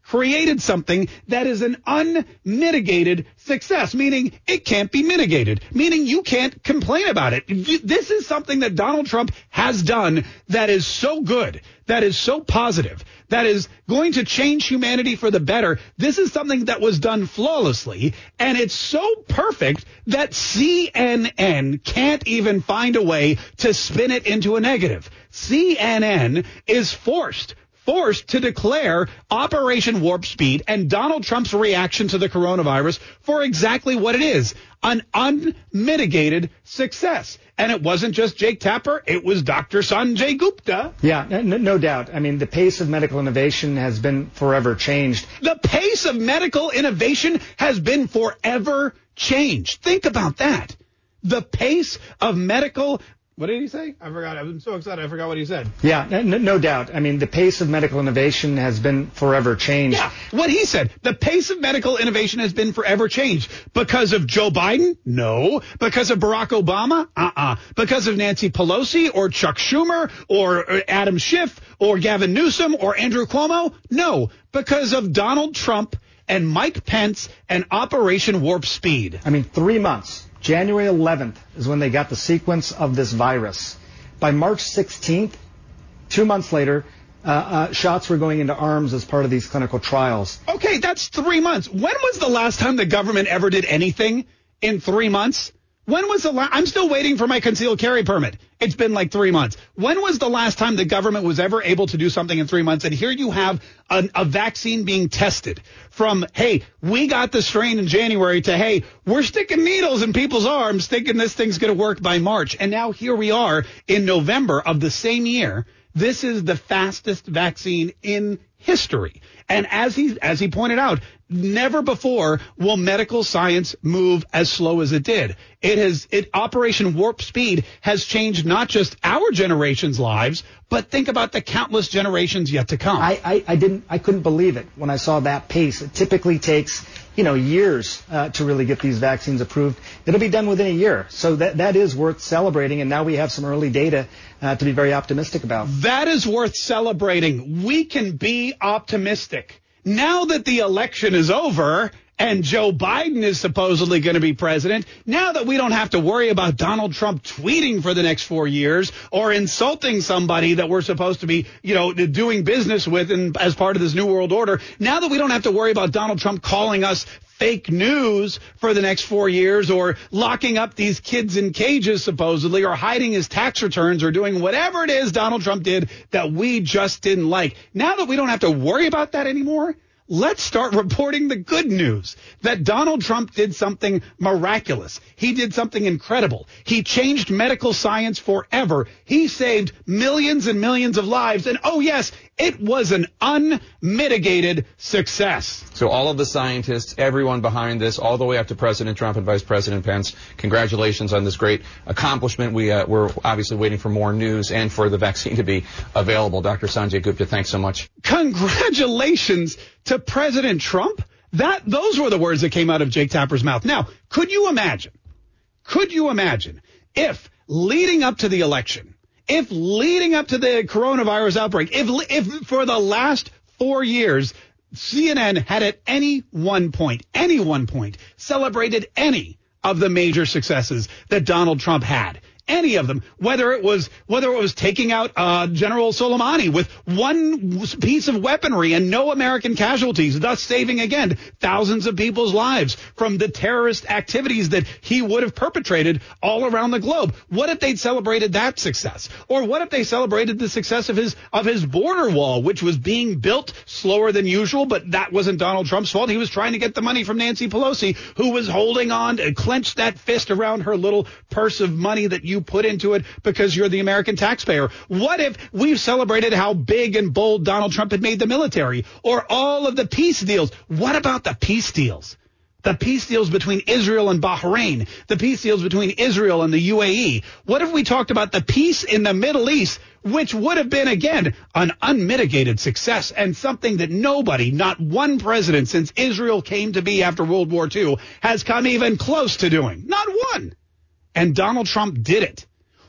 created something that is an unmitigated success, meaning it can't be mitigated, meaning you can't complain about it. This is something that Donald Trump has done that is so good, that is so positive, that is going to change humanity for the better. This is something that was done flawlessly, and it's so perfect that C N N can't even find a way to spin it into a negative. C N N is forced forced to declare Operation Warp Speed and Donald Trump's reaction to the coronavirus for exactly what it is, an unmitigated success. And it wasn't just Jake Tapper, it was Doctor Sanjay Gupta. Yeah, no, no doubt. I mean, the pace of medical innovation has been forever changed. The pace of medical innovation has been forever changed. Think about that. The pace of medical What did he say? I forgot. I'm so excited. I forgot what he said. Yeah, no, no doubt. I mean, the pace of medical innovation has been forever changed. Yeah, what he said. The pace of medical innovation has been forever changed. Because of Joe Biden? No. Because of Barack Obama? Uh-uh. Because of Nancy Pelosi or Chuck Schumer or Adam Schiff or Gavin Newsom or Andrew Cuomo? No. Because of Donald Trump and Mike Pence and Operation Warp Speed. I mean, three months. January eleventh is when they got the sequence of this virus. By March sixteenth, two months later, uh, uh, shots were going into arms as part of these clinical trials. Okay, that's three months. When was the last time the government ever did anything in three months? When was the last? I'm still waiting for my concealed carry permit. It's been like three months. When was the last time the government was ever able to do something in three months? And here you have a, a vaccine being tested from, hey, we got the strain in January to, hey, we're sticking needles in people's arms thinking this thing's going to work by March. And now here we are in November of the same year. This is the fastest vaccine in history. And as he as he pointed out, never before will medical science move as slow as it did. It has it Operation Warp Speed has changed not just our generation's lives, but think about the countless generations yet to come. I, I, I didn't I couldn't believe it when I saw that pace. It typically takes, you know, years uh, to really get these vaccines approved. It'll be done within a year. So that that is worth celebrating. And now we have some early data uh, to be very optimistic about. That is worth celebrating. We can be optimistic. Now that the election is over and Joe Biden is supposedly going to be president, now that we don't have to worry about Donald Trump tweeting for the next four years or insulting somebody that we're supposed to be, you know, doing business with and as part of this new world order, now that we don't have to worry about Donald Trump calling us fake news for the next four years or locking up these kids in cages supposedly or hiding his tax returns or doing whatever it is Donald Trump did that we just didn't like. Now that we don't have to worry about that anymore, let's start reporting the good news that Donald Trump did something miraculous. He did something incredible. He changed medical science forever. He saved millions and millions of lives. And oh, yes, it was an unmitigated success. So all of the scientists, everyone behind this, all the way up to President Trump and Vice President Pence, congratulations on this great accomplishment. We, uh, we're obviously waiting for more news and for the vaccine to be available. Doctor Sanjay Gupta, thanks so much. Congratulations to President Trump. That those were the words that came out of Jake Tapper's mouth. Now, could you imagine, could you imagine if leading up to the election, if leading up to the coronavirus outbreak, if if for the last four years, C N N had at any one point, any one point, celebrated any of the major successes that Donald Trump had? Any of them, whether it was whether it was taking out uh, General Soleimani with one piece of weaponry and no American casualties, thus saving, again, thousands of people's lives from the terrorist activities that he would have perpetrated all around the globe. What if they'd celebrated that success? Or what if they celebrated the success of his of his border wall, which was being built slower than usual, but that wasn't Donald Trump's fault. He was trying to get the money from Nancy Pelosi, who was holding on to clench that fist around her little purse of money that you you put into it because you're the American taxpayer. What if we've celebrated how big and bold Donald Trump had made the military or all of the peace deals? What about the peace deals? The peace deals between Israel and Bahrain, the peace deals between Israel and the U A E. What if we talked about the peace in the Middle East, which would have been, again, an unmitigated success and something that nobody, not one president since Israel came to be after World War Two, has come even close to doing? Not one. And Donald Trump did it.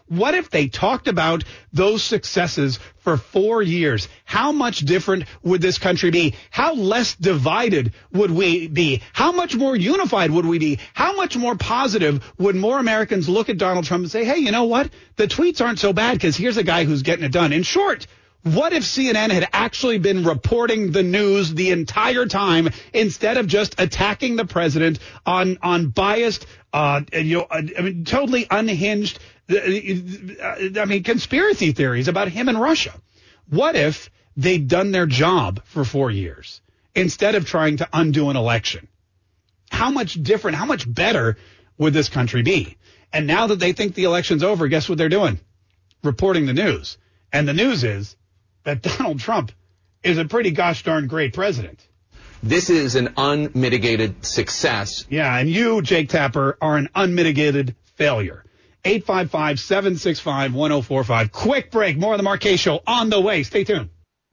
What if they talked about those successes for four years? How much different would this country be? How less divided would we be? How much more unified would we be? How much more positive would more Americans look at Donald Trump and say, hey, you know what? The tweets aren't so bad because here's a guy who's getting it done. In short, what if C N N had actually been reporting the news the entire time instead of just attacking the president on on biased, uh, you know, I mean, totally unhinged, I mean, conspiracy theories about him and Russia? What if they'd done their job for four years instead of trying to undo an election? How much different, how much better would this country be? And now that they think the election's over, guess what they're doing? Reporting the news. And the news is that Donald Trump is a pretty gosh darn great president. This is an unmitigated success. Yeah, and you, Jake Tapper, are an unmitigated failure. eight five five, seven six five, one oh four five. Quick break. More of the Mark Kaye Show on the way. Stay tuned.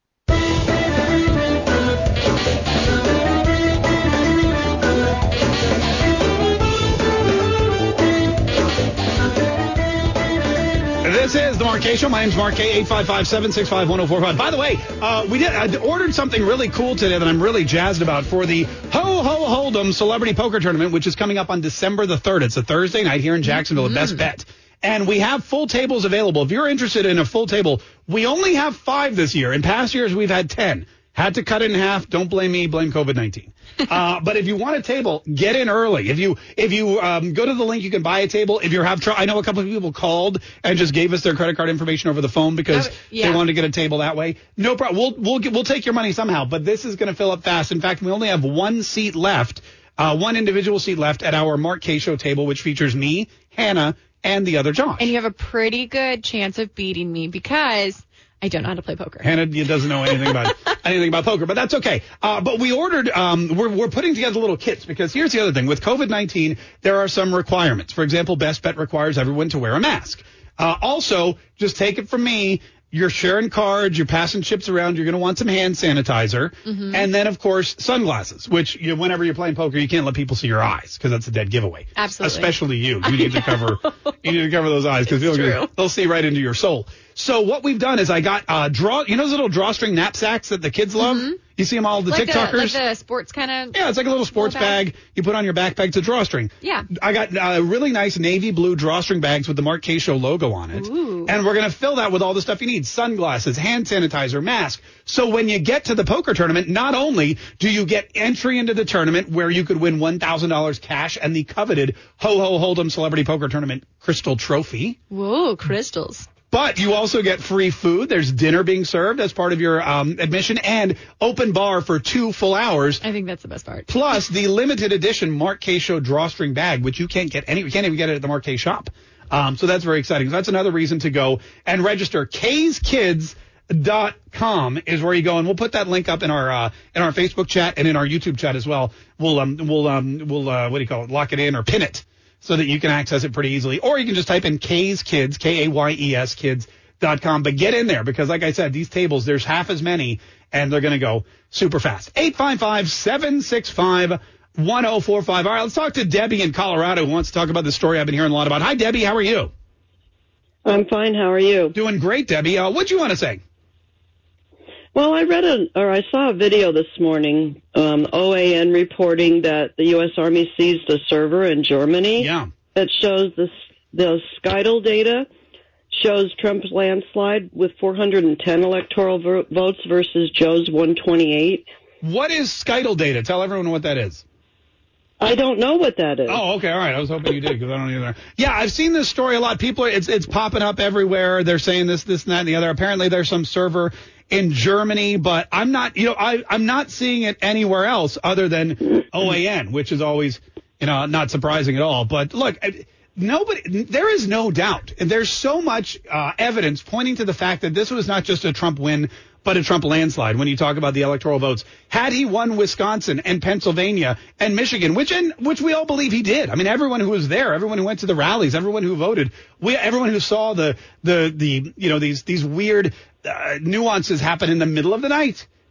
This is the Mark Kaye Show. My name's Mark Kaye, eight five five, seven six five, one oh four five. By the way, uh, we did I ordered something really cool today that I'm really jazzed about for the Ho Ho Hold'em Celebrity Poker Tournament, which is coming up on December the third. It's a Thursday night here in Jacksonville at Best Bet. And we have full tables available. If you're interested in a full table, we only have five this year. In past years, we've had ten. Had to cut it in half. Don't blame me. Blame COVID nineteen. Uh, but if you want a table, get in early. If you if you um, go to the link, you can buy a table. If you have trouble, I know a couple of people called and just gave us their credit card information over the phone because uh, yeah. they wanted to get a table that way. No problem. We'll we'll get, we'll take your money somehow. But this is going to fill up fast. In fact, we only have one seat left, uh, one individual seat left at our Mark Kaye Show table, which features me, Hannah, and the other Josh. And you have a pretty good chance of beating me because I don't know how to play poker. Hannah doesn't know anything about anything about poker, but that's okay. Uh, but we ordered, um, we're, we're putting together little kits because here's the other thing. With COVID nineteen, there are some requirements. For example, Best Bet requires everyone to wear a mask. Uh, also, just take it from me, you're sharing cards, you're passing chips around, you're going to want some hand sanitizer. Mm-hmm. And then, of course, sunglasses, which you, whenever you're playing poker, you can't let people see your eyes because that's a dead giveaway. Absolutely. Especially you. You need to cover you need to cover those eyes because they'll, they'll see right into your soul. So what we've done is I got uh, draw, you know those little drawstring knapsacks that the kids love? Mm-hmm. You see them all, the like TikTokers? A, like the sports kind of. Yeah, it's like a little sports little bag. bag you put on your backpack. It's a drawstring. Yeah. I got uh, really nice navy blue drawstring bags with the Mark Kaye Show logo on it. Ooh. And we're going to fill that with all the stuff you need. Sunglasses, hand sanitizer, mask. So when you get to the poker tournament, not only do you get entry into the tournament where you could win one thousand dollars cash and the coveted Ho Ho Hold'em Celebrity Poker Tournament Crystal Trophy. Whoa, crystals. But you also get free food. There's dinner being served as part of your um, admission and open bar for two full hours. I think that's the best part. Plus the limited edition Mark Kaye Show drawstring bag, which you can't get any, you can't even get it at the Mark Kaye shop. Um, so that's very exciting. So that's another reason to go and register. Kays Kids dot com is where you go, and we'll put that link up in our uh, in our Facebook chat and in our YouTube chat as well. We'll um we'll um we'll uh, what do you call it? Lock it in or pin it, so that you can access it pretty easily. Or you can just type in Kays Kids, K A Y E S, kids dot com. But get in there because, like I said, these tables, there's half as many, and they're going to go super fast. eight five five, seven six five, one oh four five. All right, let's talk to Debbie in Colorado who wants to talk about the story I've been hearing a lot about. Hi, Debbie. How are you? I'm fine. How are you? Doing great, Debbie. Uh, what do you want to say? Well, I read a, or I saw a video this morning, um, O A N reporting that the U S Army seized a server in Germany. Yeah. That shows the, the Skytl data shows Trump's landslide with four hundred ten electoral vo- votes versus Joe's one twenty-eight. What is Skytl data? Tell everyone what that is. I don't know what that is. Oh, okay, all right. I was hoping you did because I don't either. Yeah, I've seen this story a lot. People, are, it's it's popping up everywhere. They're saying this, this, and that, and the other. Apparently, there's some server in Germany, but I'm not, you know, I I'm not seeing it anywhere else other than O A N, which is always, you know, not surprising at all. But look, nobody, there is no doubt, and there's so much uh, evidence pointing to the fact that this was not just a Trump win, but a Trump landslide when you talk about the electoral votes. Had he won Wisconsin and Pennsylvania and Michigan, which in, which we all believe he did. I mean, everyone who was there, everyone who went to the rallies, everyone who voted, we, everyone who saw the, the, the, you know, these, these weird uh, nuances happen in the middle of the night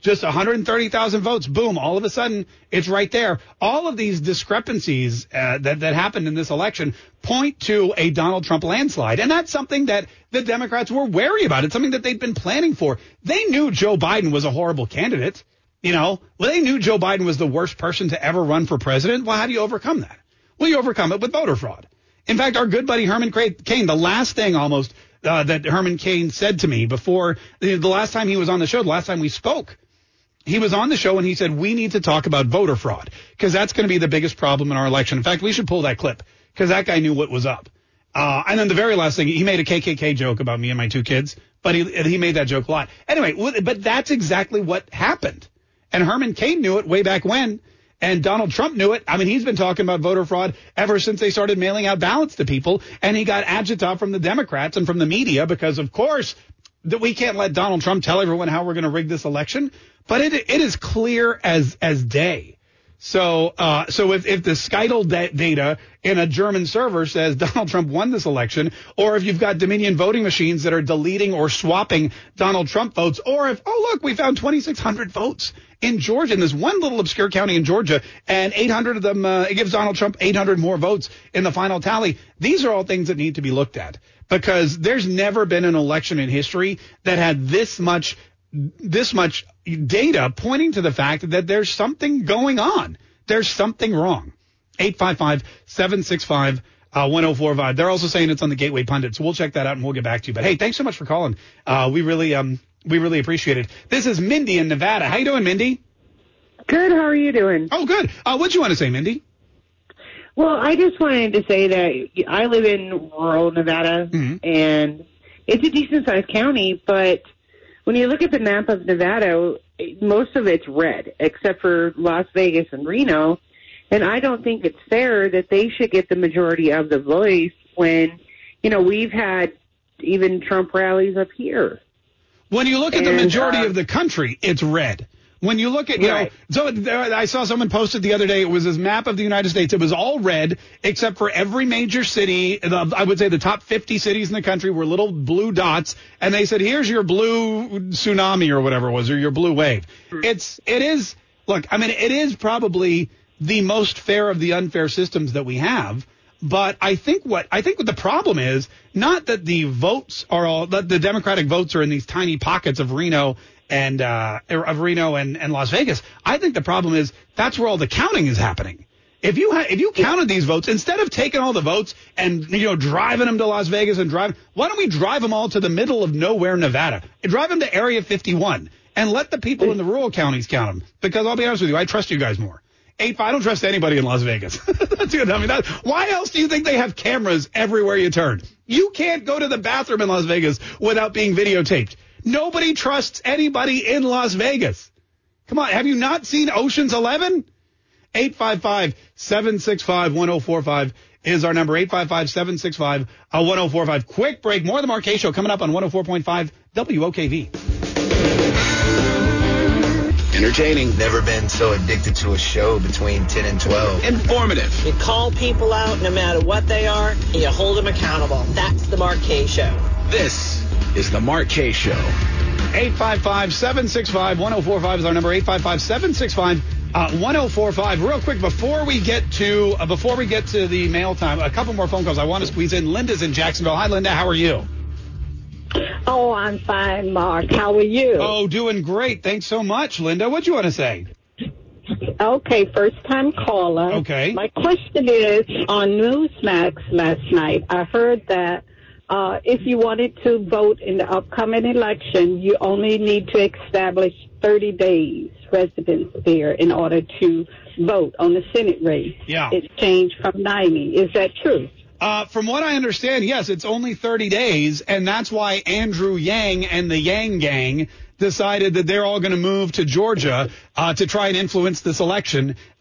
Just one hundred thirty thousand votes. Boom. All of a sudden, it's right there. All of these discrepancies uh, that, that happened in this election point to a Donald Trump landslide. And that's something that the Democrats were wary about. It's something that they'd been planning for. They knew Joe Biden was a horrible candidate. You know, well, they knew Joe Biden was the worst person to ever run for president. Well, how do you overcome that? Well, you overcome it with voter fraud. In fact, our good buddy Herman Cain, the last thing almost uh, that Herman Cain said to me before the, the last time he was on the show, the last time we spoke, he was on the show and he said, we need to talk about voter fraud because that's going to be the biggest problem in our election. In fact, we should pull that clip because that guy knew what was up. Uh, and then the very last thing, he made a K K K joke about me and my two kids, but he, he made that joke a lot. Anyway, but that's exactly what happened. And Herman Cain knew it way back when. And Donald Trump knew it. I mean, he's been talking about voter fraud ever since they started mailing out ballots to people. And he got agita from the Democrats and from the media because, of course, that we can't let Donald Trump tell everyone how we're going to rig this election. But it it is clear as as day. So uh, so if, if the Skytl da- data in a German server says Donald Trump won this election, or if you've got Dominion voting machines that are deleting or swapping Donald Trump votes, or if, oh, look, we found twenty-six hundred votes in Georgia, in this one little obscure county in Georgia, and eight hundred of them, uh, it gives Donald Trump eight hundred more votes in the final tally. These are all things that need to be looked at because there's never been an election in history that had this much this much data pointing to the fact that there's something going on. There's something wrong. eight five five, seven six five, one oh four five. They're also saying it's on the Gateway Pundit, so we'll check that out and we'll get back to you. But hey, thanks so much for calling. Uh, we really um we really appreciate it. This is Mindy in Nevada. How you doing, Mindy? Good. How are you doing? Oh, good. Uh, what do you want to say, Mindy? Well, I just wanted to say that I live in rural Nevada, mm-hmm. and it's a decent-sized county, but when you look at the map of Nevada, most of it's red, except for Las Vegas and Reno. And I don't think it's fair that they should get the majority of the voice when, you know, we've had even Trump rallies up here. When you look at and, the majority uh, of the country, it's red. When you look at, you right. know, so there, I saw someone posted the other day, it was this map of the United States. It was all red, except for every major city. The, I would say the top fifty cities in the country were little blue dots. And they said, here's your blue tsunami or whatever it was, or your blue wave. Mm-hmm. It's, it is, look, I mean, it is probably the most fair of the unfair systems that we have. But I think what, I think what the problem is, not that the votes are all, that the Democratic votes are in these tiny pockets of Reno and uh, of Reno and, and Las Vegas. I think the problem is that's where all the counting is happening. If you ha- if you counted these votes, instead of taking all the votes and, you know, driving them to Las Vegas and driving, why don't we drive them all to the middle of nowhere, Nevada? Drive them to Area fifty-one and let the people in the rural counties count them. Because I'll be honest with you, I trust you guys more. Eight, I don't trust anybody in Las Vegas. That's good. I mean, that, why else do you think they have cameras everywhere you turn? You can't go to the bathroom in Las Vegas without being videotaped. Nobody trusts anybody in Las Vegas. Come on, have you not seen Ocean's Eleven? eight five five, seven six five, one oh four five is our number. eight five five, seven six five, one oh four five. Quick break. More of the Mark Kaye Show coming up on one oh four point five W O K V. Entertaining. Never been so addicted to a show between ten and twelve. Informative. You call people out no matter what they are, and you hold them accountable. That's the Mark Kaye Show. This is the Mark Kaye Show. eight five five, seven six five, one oh four five is our number. eight five five, seven six five, one oh four five. Real quick, before we get to uh, before we get to the mail time, a couple more phone calls I want to squeeze in. Linda's in Jacksonville. Hi, Linda. How are you? Oh, I'm fine, Mark. How are you? Oh, doing great. Thanks so much, Linda. What do you want to say? Okay, first-time caller. Okay. My question is, on Newsmax last night, I heard that uh, if you wanted to vote in the upcoming election, you only need to establish thirty days residence there in order to vote on the Senate race. Yeah. It's changed from ninety. Is that true? Uh, from what I understand, yes, it's only thirty days, and that's why Andrew Yang and the Yang Gang decided that they're all going to move to Georgia uh, to try and influence this election.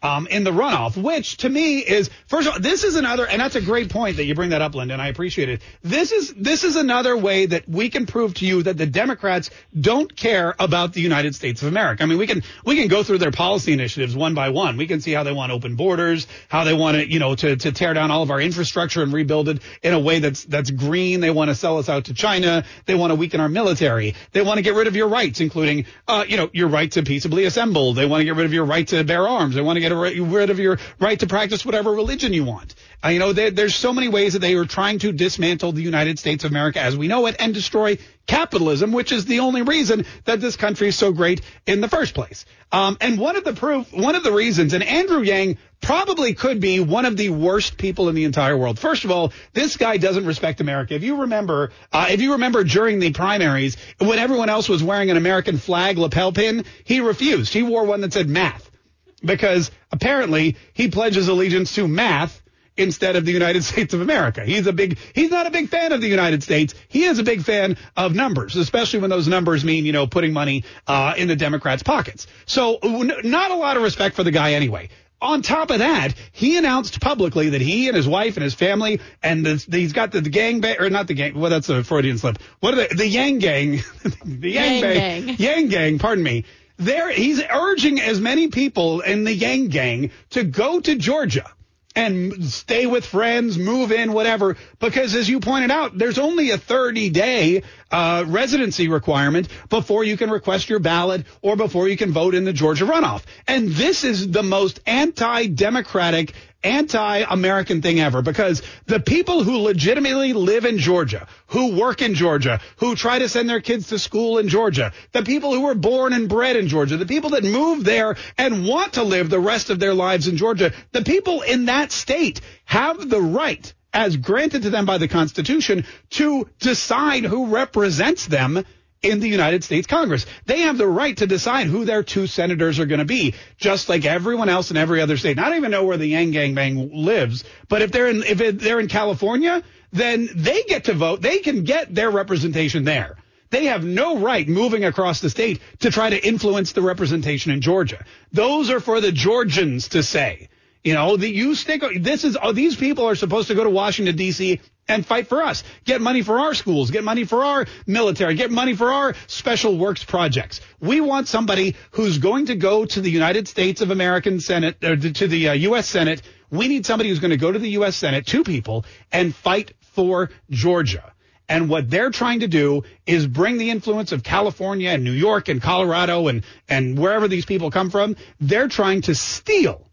um, in the runoff, which to me is, first of all, this is another, and that's a great point that you bring that up, Lyndon. I appreciate it. This is this is another way that we can prove to you that the Democrats don't care about the United States of America. I mean, we can we can go through their policy initiatives one by one. We can see how they want open borders, how they want to, you know, to, to tear down all of our infrastructure and rebuild it in a way that's that's green. They want to sell us out to China. They want to weaken our military. They want to get rid of your rights, including, uh, you know, your right to peaceably assemble. They want to get rid of your right to bear arms. They want to get rid of your right to practice whatever religion you want. Uh, you know, there, there's so many ways that they are trying to dismantle the United States of America as we know it and destroy capitalism, which is the only reason that this country is so great in the first place. Um, and one of the proof, one of the reasons, and Andrew Yang probably could be one of the worst people in the entire world. First of all, this guy doesn't respect America. If you remember, uh, if you remember during the primaries, when everyone else was wearing an American flag lapel pin, he refused. He wore one that said math because apparently he pledges allegiance to math instead of the United States of America. He's a big, he's not a big fan of the United States. He is a big fan of numbers, especially when those numbers mean, you know, putting money uh, in the Democrats' pockets. So n- not a lot of respect for the guy anyway. On top of that, he announced publicly that he and his wife and his family, and the, he's got the, the gang, ba- or not the gang, well, that's a Freudian slip. What are they? The Yang Gang, the Yang, Yang Bang, Gang. Yang Gang, pardon me. There, he's urging as many people in the Yang Gang to go to Georgia and stay with friends, move in, whatever, because as you pointed out, there's only a thirty-day uh, residency requirement before you can request your ballot or before you can vote in the Georgia runoff. And this is the most anti-democratic, anti-American thing ever, because the people who legitimately live in Georgia, who work in Georgia, who try to send their kids to school in Georgia, the people who were born and bred in Georgia, the people that move there and want to live the rest of their lives in Georgia, the people in that state have the right, as granted to them by the Constitution, to decide who represents them in the United States Congress. They have the right to decide who their two senators are going to be, just like everyone else in every other state. And I don't even know where the Yang Gang Bang lives, but if they're in if it, they're in California, then they get to vote. They can get their representation there. They have no right moving across the state to try to influence the representation in Georgia. Those are for the Georgians to say. You know, the, you stick. This is oh, these people are supposed to go to Washington, D C and fight for us, get money for our schools, get money for our military, get money for our special works projects. We want somebody who's going to go to the United States of American Senate, or to the uh, U S Senate. We need somebody who's going to go to the U S Senate, two people, and fight for Georgia. And what they're trying to do is bring the influence of California and New York and Colorado and, and wherever these people come from. They're trying to steal,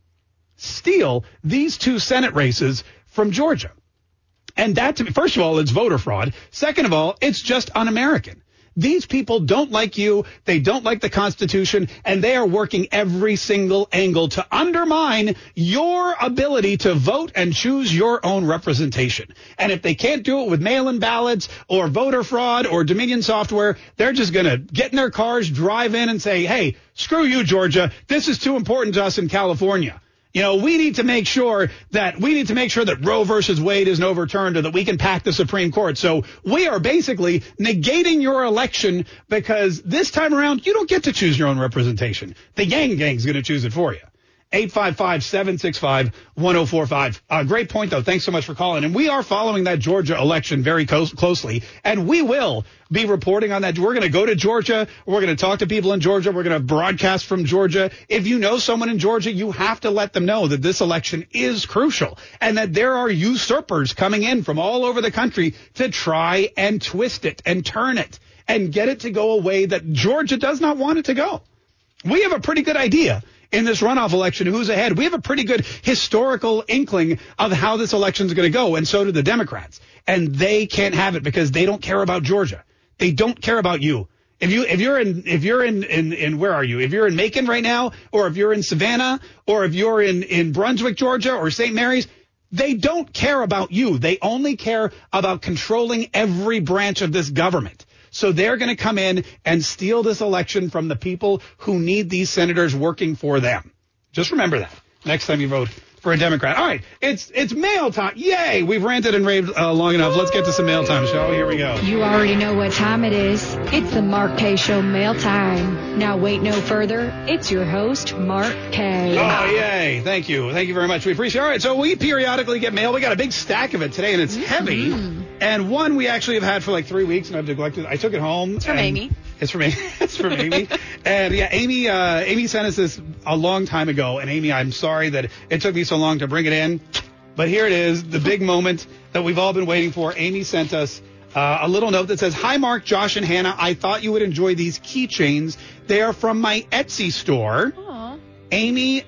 steal these two Senate races from Georgia. And that, first of all, it's voter fraud. Second of all, it's just un-American. These people don't like you. They don't like the Constitution, and they are working every single angle to undermine your ability to vote and choose your own representation. And if they can't do it with mail-in ballots or voter fraud or Dominion software, they're just going to get in their cars, drive in and say, hey, screw you, Georgia. This is too important to us in California. You know, we need to make sure that we need to make sure that Roe versus Wade isn't overturned or that we can pack the Supreme Court. So we are basically negating your election because this time around, you don't get to choose your own representation. The Yang Gang's going to choose it for you. eight five five, seven six five, one oh four five. Uh, great point, though. Thanks so much for calling. And we are following that Georgia election very close, closely, and we will be reporting on that. We're going to go to Georgia. We're going to talk to people in Georgia. We're going to broadcast from Georgia. If you know someone in Georgia, you have to let them know that this election is crucial and that there are usurpers coming in from all over the country to try and twist it and turn it and get it to go a way that Georgia does not want it to go. We have a pretty good idea in this runoff election who's ahead. We have a pretty good historical inkling of how this election is going to go, and so do the Democrats. And they can't have it because they don't care about Georgia. They don't care about you. If you if you're in if you're in, in, in where are you? If you're in Macon right now, or if you're in Savannah, or if you're in, in Brunswick, Georgia, or Saint Mary's, they don't care about you. They only care about controlling every branch of this government. So they're going to come in and steal this election from the people who need these senators working for them. Just remember that next time you vote for for a Democrat. All right, it's it's mail time. Yay! We've ranted and raved uh, long enough. Let's get to some mail time, shall we? Here we go. You already know what time it is. It's the Mark K. Show mail time. Now wait no further. It's your host, Mark K. Oh, yay. Thank you. Thank you very much. We appreciate it. All right, so we periodically get mail. We got a big stack of it today, and it's mm-hmm. heavy. And one we actually have had for like three weeks, and I've neglected. I took it home. It's from Amy. It's from Amy. It's from Amy. And, yeah, Amy uh, Amy sent us this a long time ago. And, Amy, I'm sorry that it took me so long to bring it in. But here it is, the big moment that we've all been waiting for. Amy sent us uh, a little note that says, "Hi, Mark, Josh, and Hannah. I thought you would enjoy these keychains. They are from my Etsy store." Aww. Amy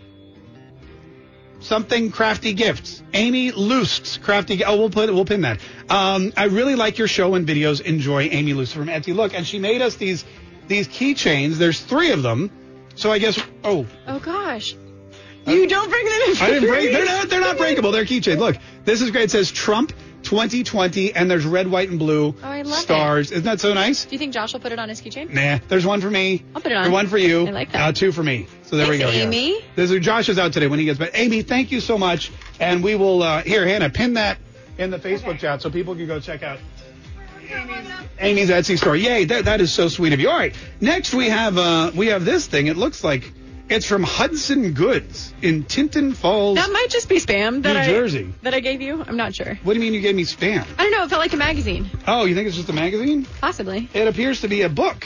something crafty gifts. Amy Lust's crafty. Oh, we'll put we'll pin that. Um, I really like your show and videos. Enjoy, Amy Lust from Etsy. Look, and she made us these these keychains. There's three of them. So I guess. Oh. Oh gosh. You don't break them in. I didn't break. They're not. They're not breakable. They're keychains. Look, this is great. It says Trump twenty twenty, and there's red, white, and blue oh, I love stars. It. Isn't that so nice? Do you think Josh will put it on his keychain? Nah. There's one for me. I'll put it on. There's one for you. I like that. Uh, two for me. So there Thanks, we go. Amy. Yeah. There's a, Josh is out today when he gets back. Amy, thank you so much, and we will. Uh, here, Hannah, pin that in the Facebook okay. chat so people can go check out Amy's, Amy's Etsy store. Yay! That that is so sweet of you. All right. Next we have uh, we have this thing. It looks like. It's from Hudson Goods in Tinton Falls. That might just be spam that New I, Jersey. that I gave you. I'm not sure. What do you mean you gave me spam? I don't know. It felt like a magazine. Oh, you think it's just a magazine? Possibly. It appears to be a book.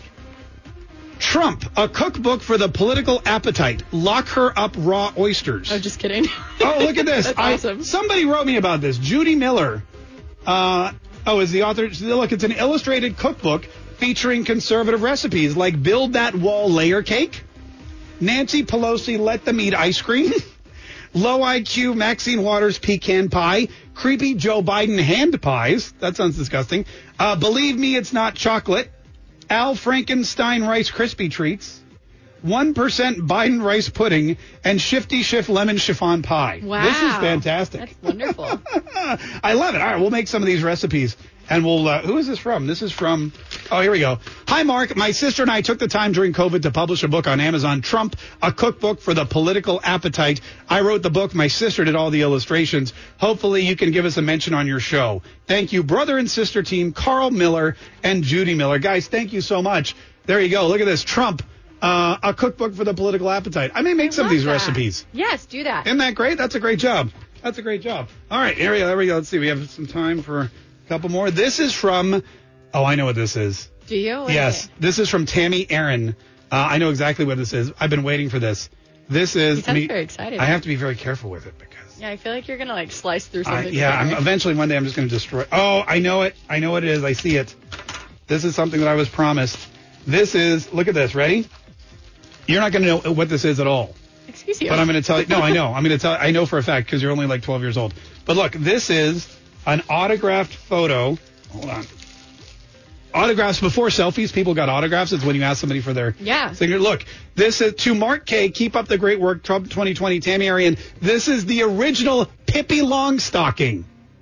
Trump, a cookbook for the political appetite. Lock her up raw oysters. Oh, just kidding. Oh, look at this. That's I, awesome. Somebody wrote me about this. Judy Miller. Uh, oh, is the author. Look, it's an illustrated cookbook featuring conservative recipes like build that wall layer cake. Nancy Pelosi let them eat ice cream. Low I Q Maxine Waters pecan pie. Creepy Joe Biden hand pies. That sounds disgusting. Uh, believe me, it's not chocolate. Al Frankenstein Rice Krispie treats. one percent Biden rice pudding. And Shifty Schiff lemon chiffon pie. Wow. This is fantastic. That's wonderful. I love it. All right, we'll make some of these recipes. And we'll, uh, who is this from? This is from, oh, here we go. Hi, Mark. My sister and I took the time during COVID to publish a book on Amazon, Trump, a cookbook for the political appetite. I wrote the book. My sister did all the illustrations. Hopefully you can give us a mention on your show. Thank you, brother and sister team, Carl Miller and Judy Miller. Guys, thank you so much. There you go. Look at this. Trump, uh, a cookbook for the political appetite. I may make I some of these that. recipes. Yes, do that. Isn't that great? That's a great job. That's a great job. All right, here we go. There we go. Let's see. We have some time for couple more. This is from, oh, I know what this is. Do you? What yes. Is it? This is from Tammy Aaron. Uh, I know exactly what this is. I've been waiting for this. This is. You sound I mean, very excited. I have to be very careful with it because. Yeah, I feel like you're going to like slice through something. Uh, yeah, I'm, eventually one day I'm just going to destroy. Oh, I know it. I know what it is. I see it. This is something that I was promised. This is, look at this. Ready? You're not going to know what this is at all. Excuse you. But I'm going to tell you. No, I know. I'm going to tell I know for a fact because you're only like twelve years old. But look, this is an autographed photo. Hold on. Autographs before selfies. People got autographs. It's when you ask somebody for their yeah. signature. Look, this is to Mark K. Keep up the great work. Trump twenty twenty. Tammy Arian. This is the original Pippi Longstocking.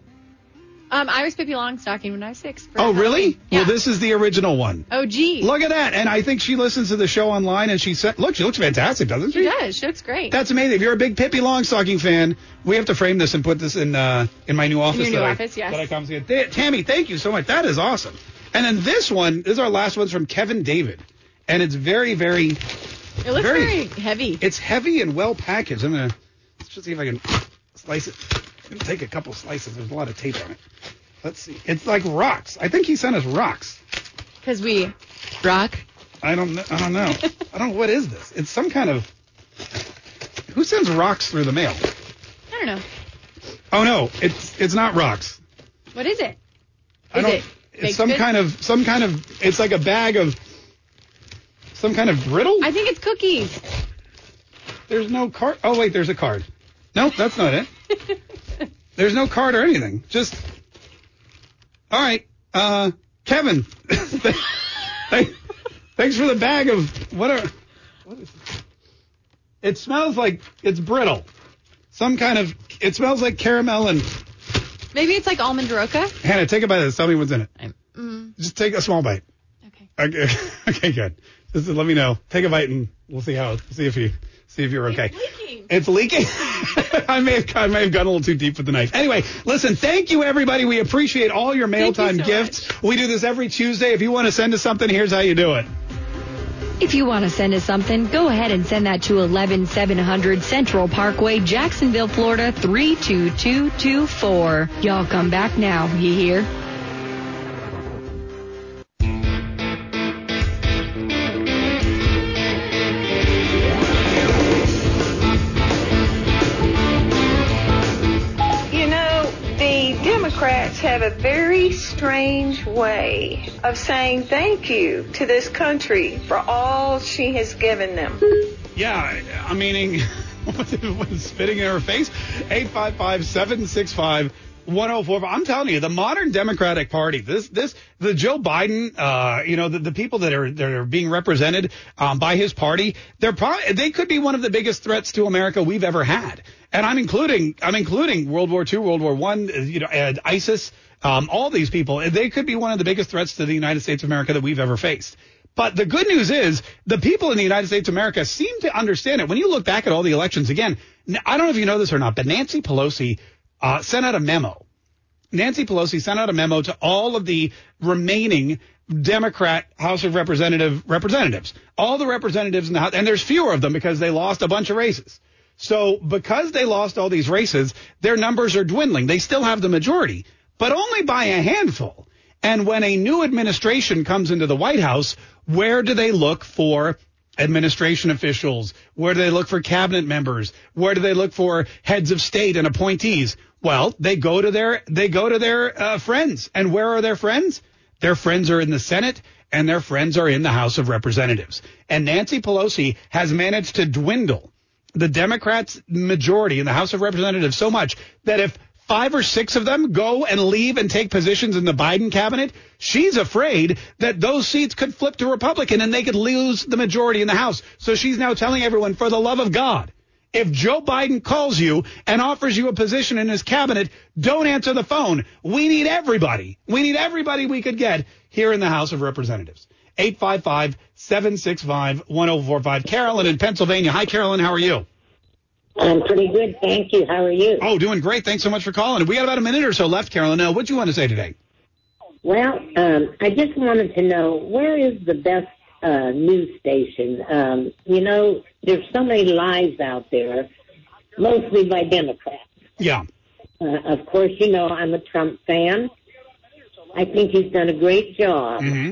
Um, I was Pippi Longstocking when I was six. Oh, really? Yeah. Well, this is the original one. Oh, gee. Look at that. And I think she listens to the show online, and she said, look, she looks fantastic, doesn't she? She does. She looks great. That's amazing. If you're a big Pippi Longstocking fan, we have to frame this and put this in uh, in my new office. In your new that office, I, yes. That I come see. Th- Tammy, thank you so much. That is awesome. And then this one, this is our last one's from Kevin David. And it's very, very... It looks very, very heavy. It's heavy and well packaged. I'm going to... Let's just see if I can slice it. I'm going to take a couple slices. There's a lot of tape on it. Let's see. It's like rocks. I think he sent us rocks. Because we rock? I don't know. I don't know. I don't know. What is this? It's some kind of... Who sends rocks through the mail? I don't know. Oh, no. It's it's not rocks. What is it? Is I don't, it It's some goods? kind of... Some kind of... It's like a bag of... Some kind of brittle? I think it's cookies. There's no card. Oh, wait. There's a card. Nope. That's not it. There's no card or anything. Just... All right, uh, Kevin, thanks for the bag of, what are, what is it? It smells like, it's brittle. Some kind of, it smells like caramel and... Maybe it's like almond roca? Hannah, take a bite of this. Tell me what's in it. Mm. Just take a small bite. Okay. Okay, okay good. Just let me know. Take a bite and we'll see how, see if you, See if you're okay. It's leaking. It's leaking? I may have I may have gone a little too deep with the knife. Anyway, listen, thank you, everybody. We appreciate all your mail time so gifts. Much. We do this every Tuesday. If you want to send us something, here's how you do it. If you want to send us something, go ahead and send that to eleven seven hundred Central Parkway, Jacksonville, Florida, three two two two four. Y'all come back now, you hear? Democrats have a very strange way of saying thank you to this country for all she has given them. Yeah, I mean, spitting in her face. eight five five, seven six five, one oh four five. I'm telling you, the modern Democratic Party, this, this, the Joe Biden, uh, you know, the, the people that are, that are being represented, um, by his party, they're probably, they could be one of the biggest threats to America we've ever had. And I'm including, I'm including World War Two, World War One, you know, and ISIS, um, all these people. They could be one of the biggest threats to the United States of America that we've ever faced. But the good news is the people in the United States of America seem to understand it. When you look back at all the elections again, I don't know if you know this or not, but Nancy Pelosi, uh, sent out a memo. Nancy Pelosi sent out a memo to all of the remaining Democrat House of Representative representatives, all the representatives in the House, and there's fewer of them because they lost a bunch of races. So because they lost all these races, their numbers are dwindling. They still have the majority, but only by a handful. And when a new administration comes into the White House, where do they look for administration officials? Where do they look for cabinet members? Where do they look for heads of state and appointees? Well, they go to their they go to their uh, friends. And where are their friends? Their friends are in the Senate and their friends are in the House of Representatives. And Nancy Pelosi has managed to dwindle the Democrats' majority in the House of Representatives so much that if five or six of them go and leave and take positions in the Biden cabinet, she's afraid that those seats could flip to Republican and they could lose the majority in the House. So she's now telling everyone, for the love of God, if Joe Biden calls you and offers you a position in his cabinet, don't answer the phone. We need everybody. We need everybody we could get here in the House of Representatives. eight five five, seven six five, one oh four five. Carolyn in Pennsylvania. Hi, Carolyn. How are you? I'm pretty good, thank you. How are you? Oh, doing great. Thanks so much for calling. We got about a minute or so left, Carolyn. Now, what do you want to say today? Well, um, I just wanted to know, where is the best uh, news station? Um, you know, there's so many lies out there, mostly by Democrats. Yeah. Uh, of course, you know, I'm a Trump fan. I think he's done a great job. Mm-hmm.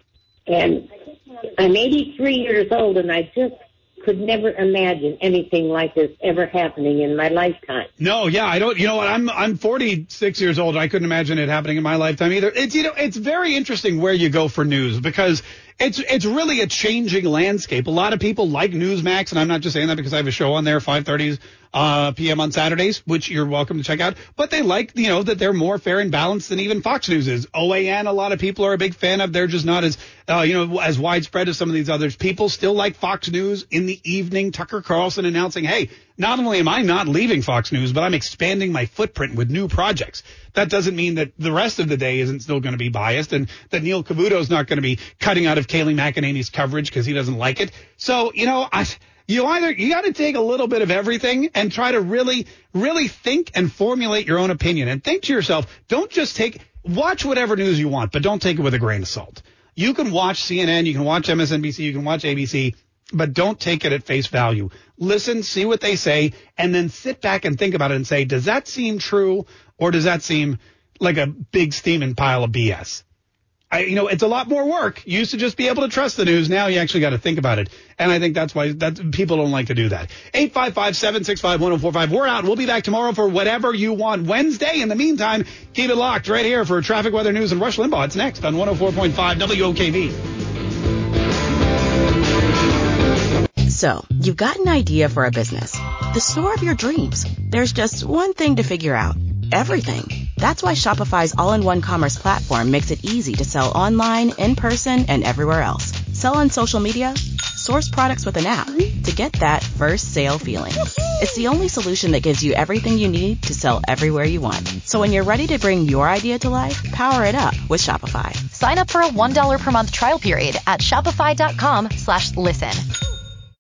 And I'm eighty-three years old, and I just could never imagine anything like this ever happening in my lifetime. No, yeah, I don't. You know what? I'm I'm forty-six years old. I couldn't imagine it happening in my lifetime either. It's you know, it's very interesting where you go for news because it's it's really a changing landscape. A lot of people like Newsmax, and I'm not just saying that because I have a show on there, five thirty uh, p.m. on Saturdays, which you're welcome to check out. But they like, you know, that they're more fair and balanced than even Fox News is. O A N, a lot of people are a big fan of. They're just not as, uh, you know, as widespread as some of these others. People still like Fox News in the evening. Tucker Carlson announcing, hey, not only am I not leaving Fox News, but I'm expanding my footprint with new projects. That doesn't mean that the rest of the day isn't still going to be biased and that Neil Cavuto's not going to be cutting out of Kayleigh McEnany's coverage because he doesn't like it. So, you know, I, you either, you got to take a little bit of everything and try to really, really think and formulate your own opinion and think to yourself, don't just take, watch whatever news you want, but don't take it with a grain of salt. You can watch C N N, you can watch M S N B C, you can watch A B C, but don't take it at face value. Listen, see what they say, and then sit back and think about it and say, does that seem true or does that seem like a big steaming pile of B S? I, you know, it's a lot more work. You used to just be able to trust the news. Now you actually got to think about it. And I think that's why that people don't like to do that. eight five five, seven six five, one oh four five. We're out. We'll be back tomorrow for whatever you want Wednesday. In the meantime, keep it locked right here for traffic, weather, news, and Rush Limbaugh. It's next on one oh four point five W O K V. So, you've got an idea for a business, the store of your dreams. There's just one thing to figure out. Everything. That's why Shopify's all-in-one commerce platform makes it easy to sell online, in person, and everywhere else. Sell on social media, source products with an app to get that first sale feeling. It's the only solution that gives you everything you need to sell everywhere you want. So when you're ready to bring your idea to life, power it up with Shopify. Sign up for a one dollar per month trial period at shopify.com slash listen.